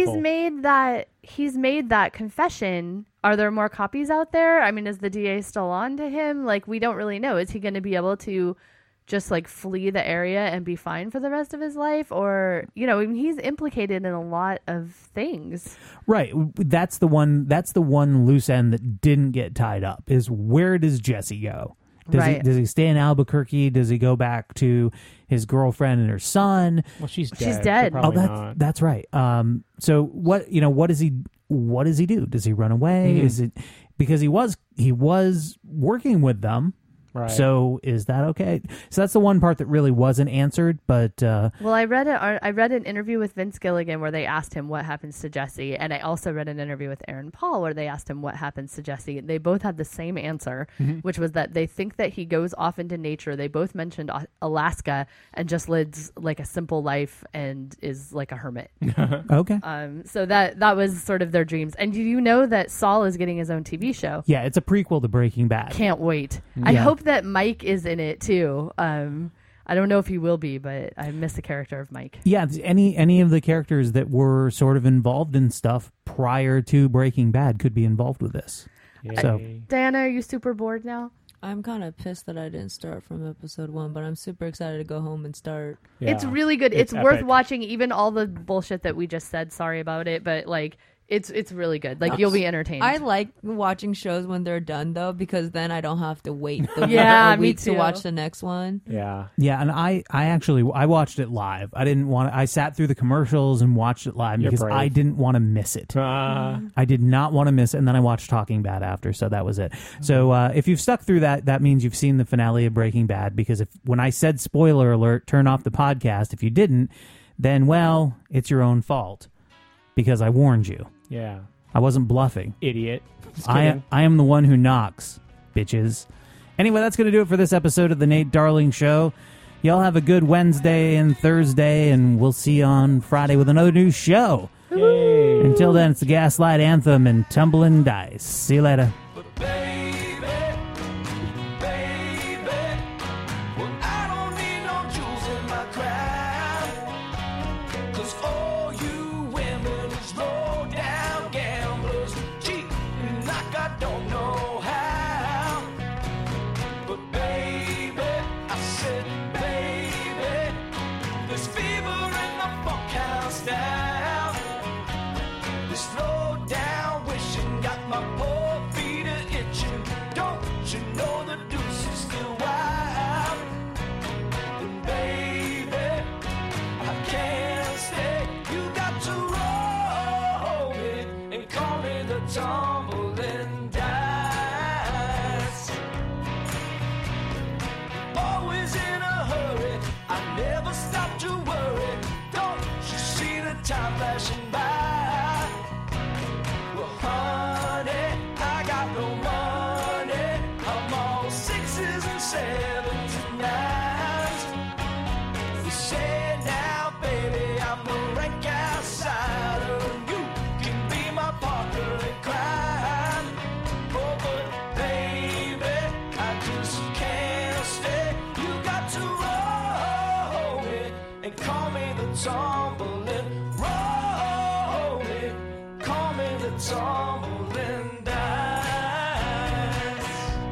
he's made that confession. Are there more copies out there? I mean, is the DA still on to him? Like, we don't really know. Is he going to be able to just like flee the area and be fine for the rest of his life? Or, you know, I mean, he's implicated in a lot of things. Right. That's the one loose end that didn't get tied up, is where does Jesse go? Does he stay in Albuquerque? Does he go back to his girlfriend and her son? Well, she's dead. She's dead. That's right. So what does he do? Does he run away? Mm-hmm. Is it because he was working with them? Right. So is that okay? So that's the one part that really wasn't answered. But well, I read an interview with Vince Gilligan where they asked him what happens to Jesse, and I also read an interview with Aaron Paul where they asked him what happens to Jesse. They both had the same answer, which was that they think that he goes off into nature. They both mentioned Alaska and just lives like a simple life and is like a hermit. Okay. So that was sort of their dreams. And do you know that Saul is getting his own TV show? Yeah, it's a prequel to Breaking Bad. Can't wait. I hope that Mike is in it too. I don't know if he will be, but I miss the character of Mike. Yeah, any of the characters that were sort of involved in stuff prior to Breaking Bad could be involved with this. So, Diana, are you super bored now? I'm kind of pissed that I didn't start from episode 1, but I'm super excited to go home and start. Yeah. It's really good. It's worth watching, even all the bullshit that we just said. Sorry about it, but like, it's really good. Like, you'll be entertained. I like watching shows when they're done, though, because then I don't have to wait a me week too. to watch the next one. Yeah, and I watched it live. I sat through the commercials and watched it live because I didn't want to miss it. I did not want to miss it, and then I watched Talking Bad after, so that was it. So if you've stuck through that means you've seen the finale of Breaking Bad, because when I said spoiler alert, turn off the podcast. If you didn't, then, well, it's your own fault, because I warned you. Yeah. I wasn't bluffing. Idiot. I am the one who knocks, bitches. Anyway, that's going to do it for this episode of The Nate Darling Show. Y'all have a good Wednesday and Thursday, and we'll see you on Friday with another new show. Yay. Until then, it's the Gaslight Anthem and Tumbling Dice. See you later. tumbling dice. Always in a hurry, I never stop to worry. Don't you see the time flashing by? Well, honey, I got no money. I'm all sixes and sevens and nines. You say now, baby, I'm the rank outsider, and you can be my partner in crime. Oh, but baby, I just can't stay. You got to roll me and call me the tumbling. Roll me, call me the tumbling dice.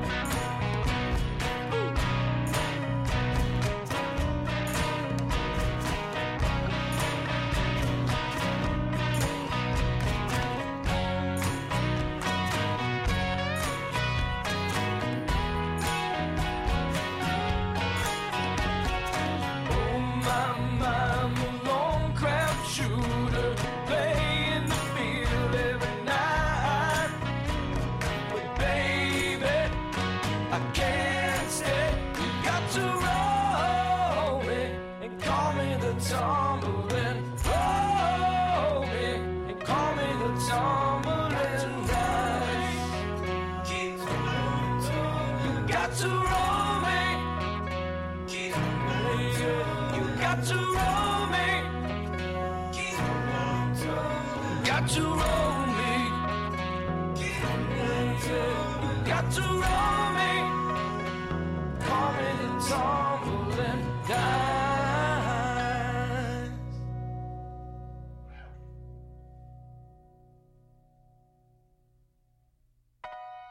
Oh my, I'm a lone crap shooter, playing the field every night. But baby, I can't stay. You got to roll me and call me the tumbling. Roll me and call me the tumbling dice. You got to roll me. You got to roll me. Got to roll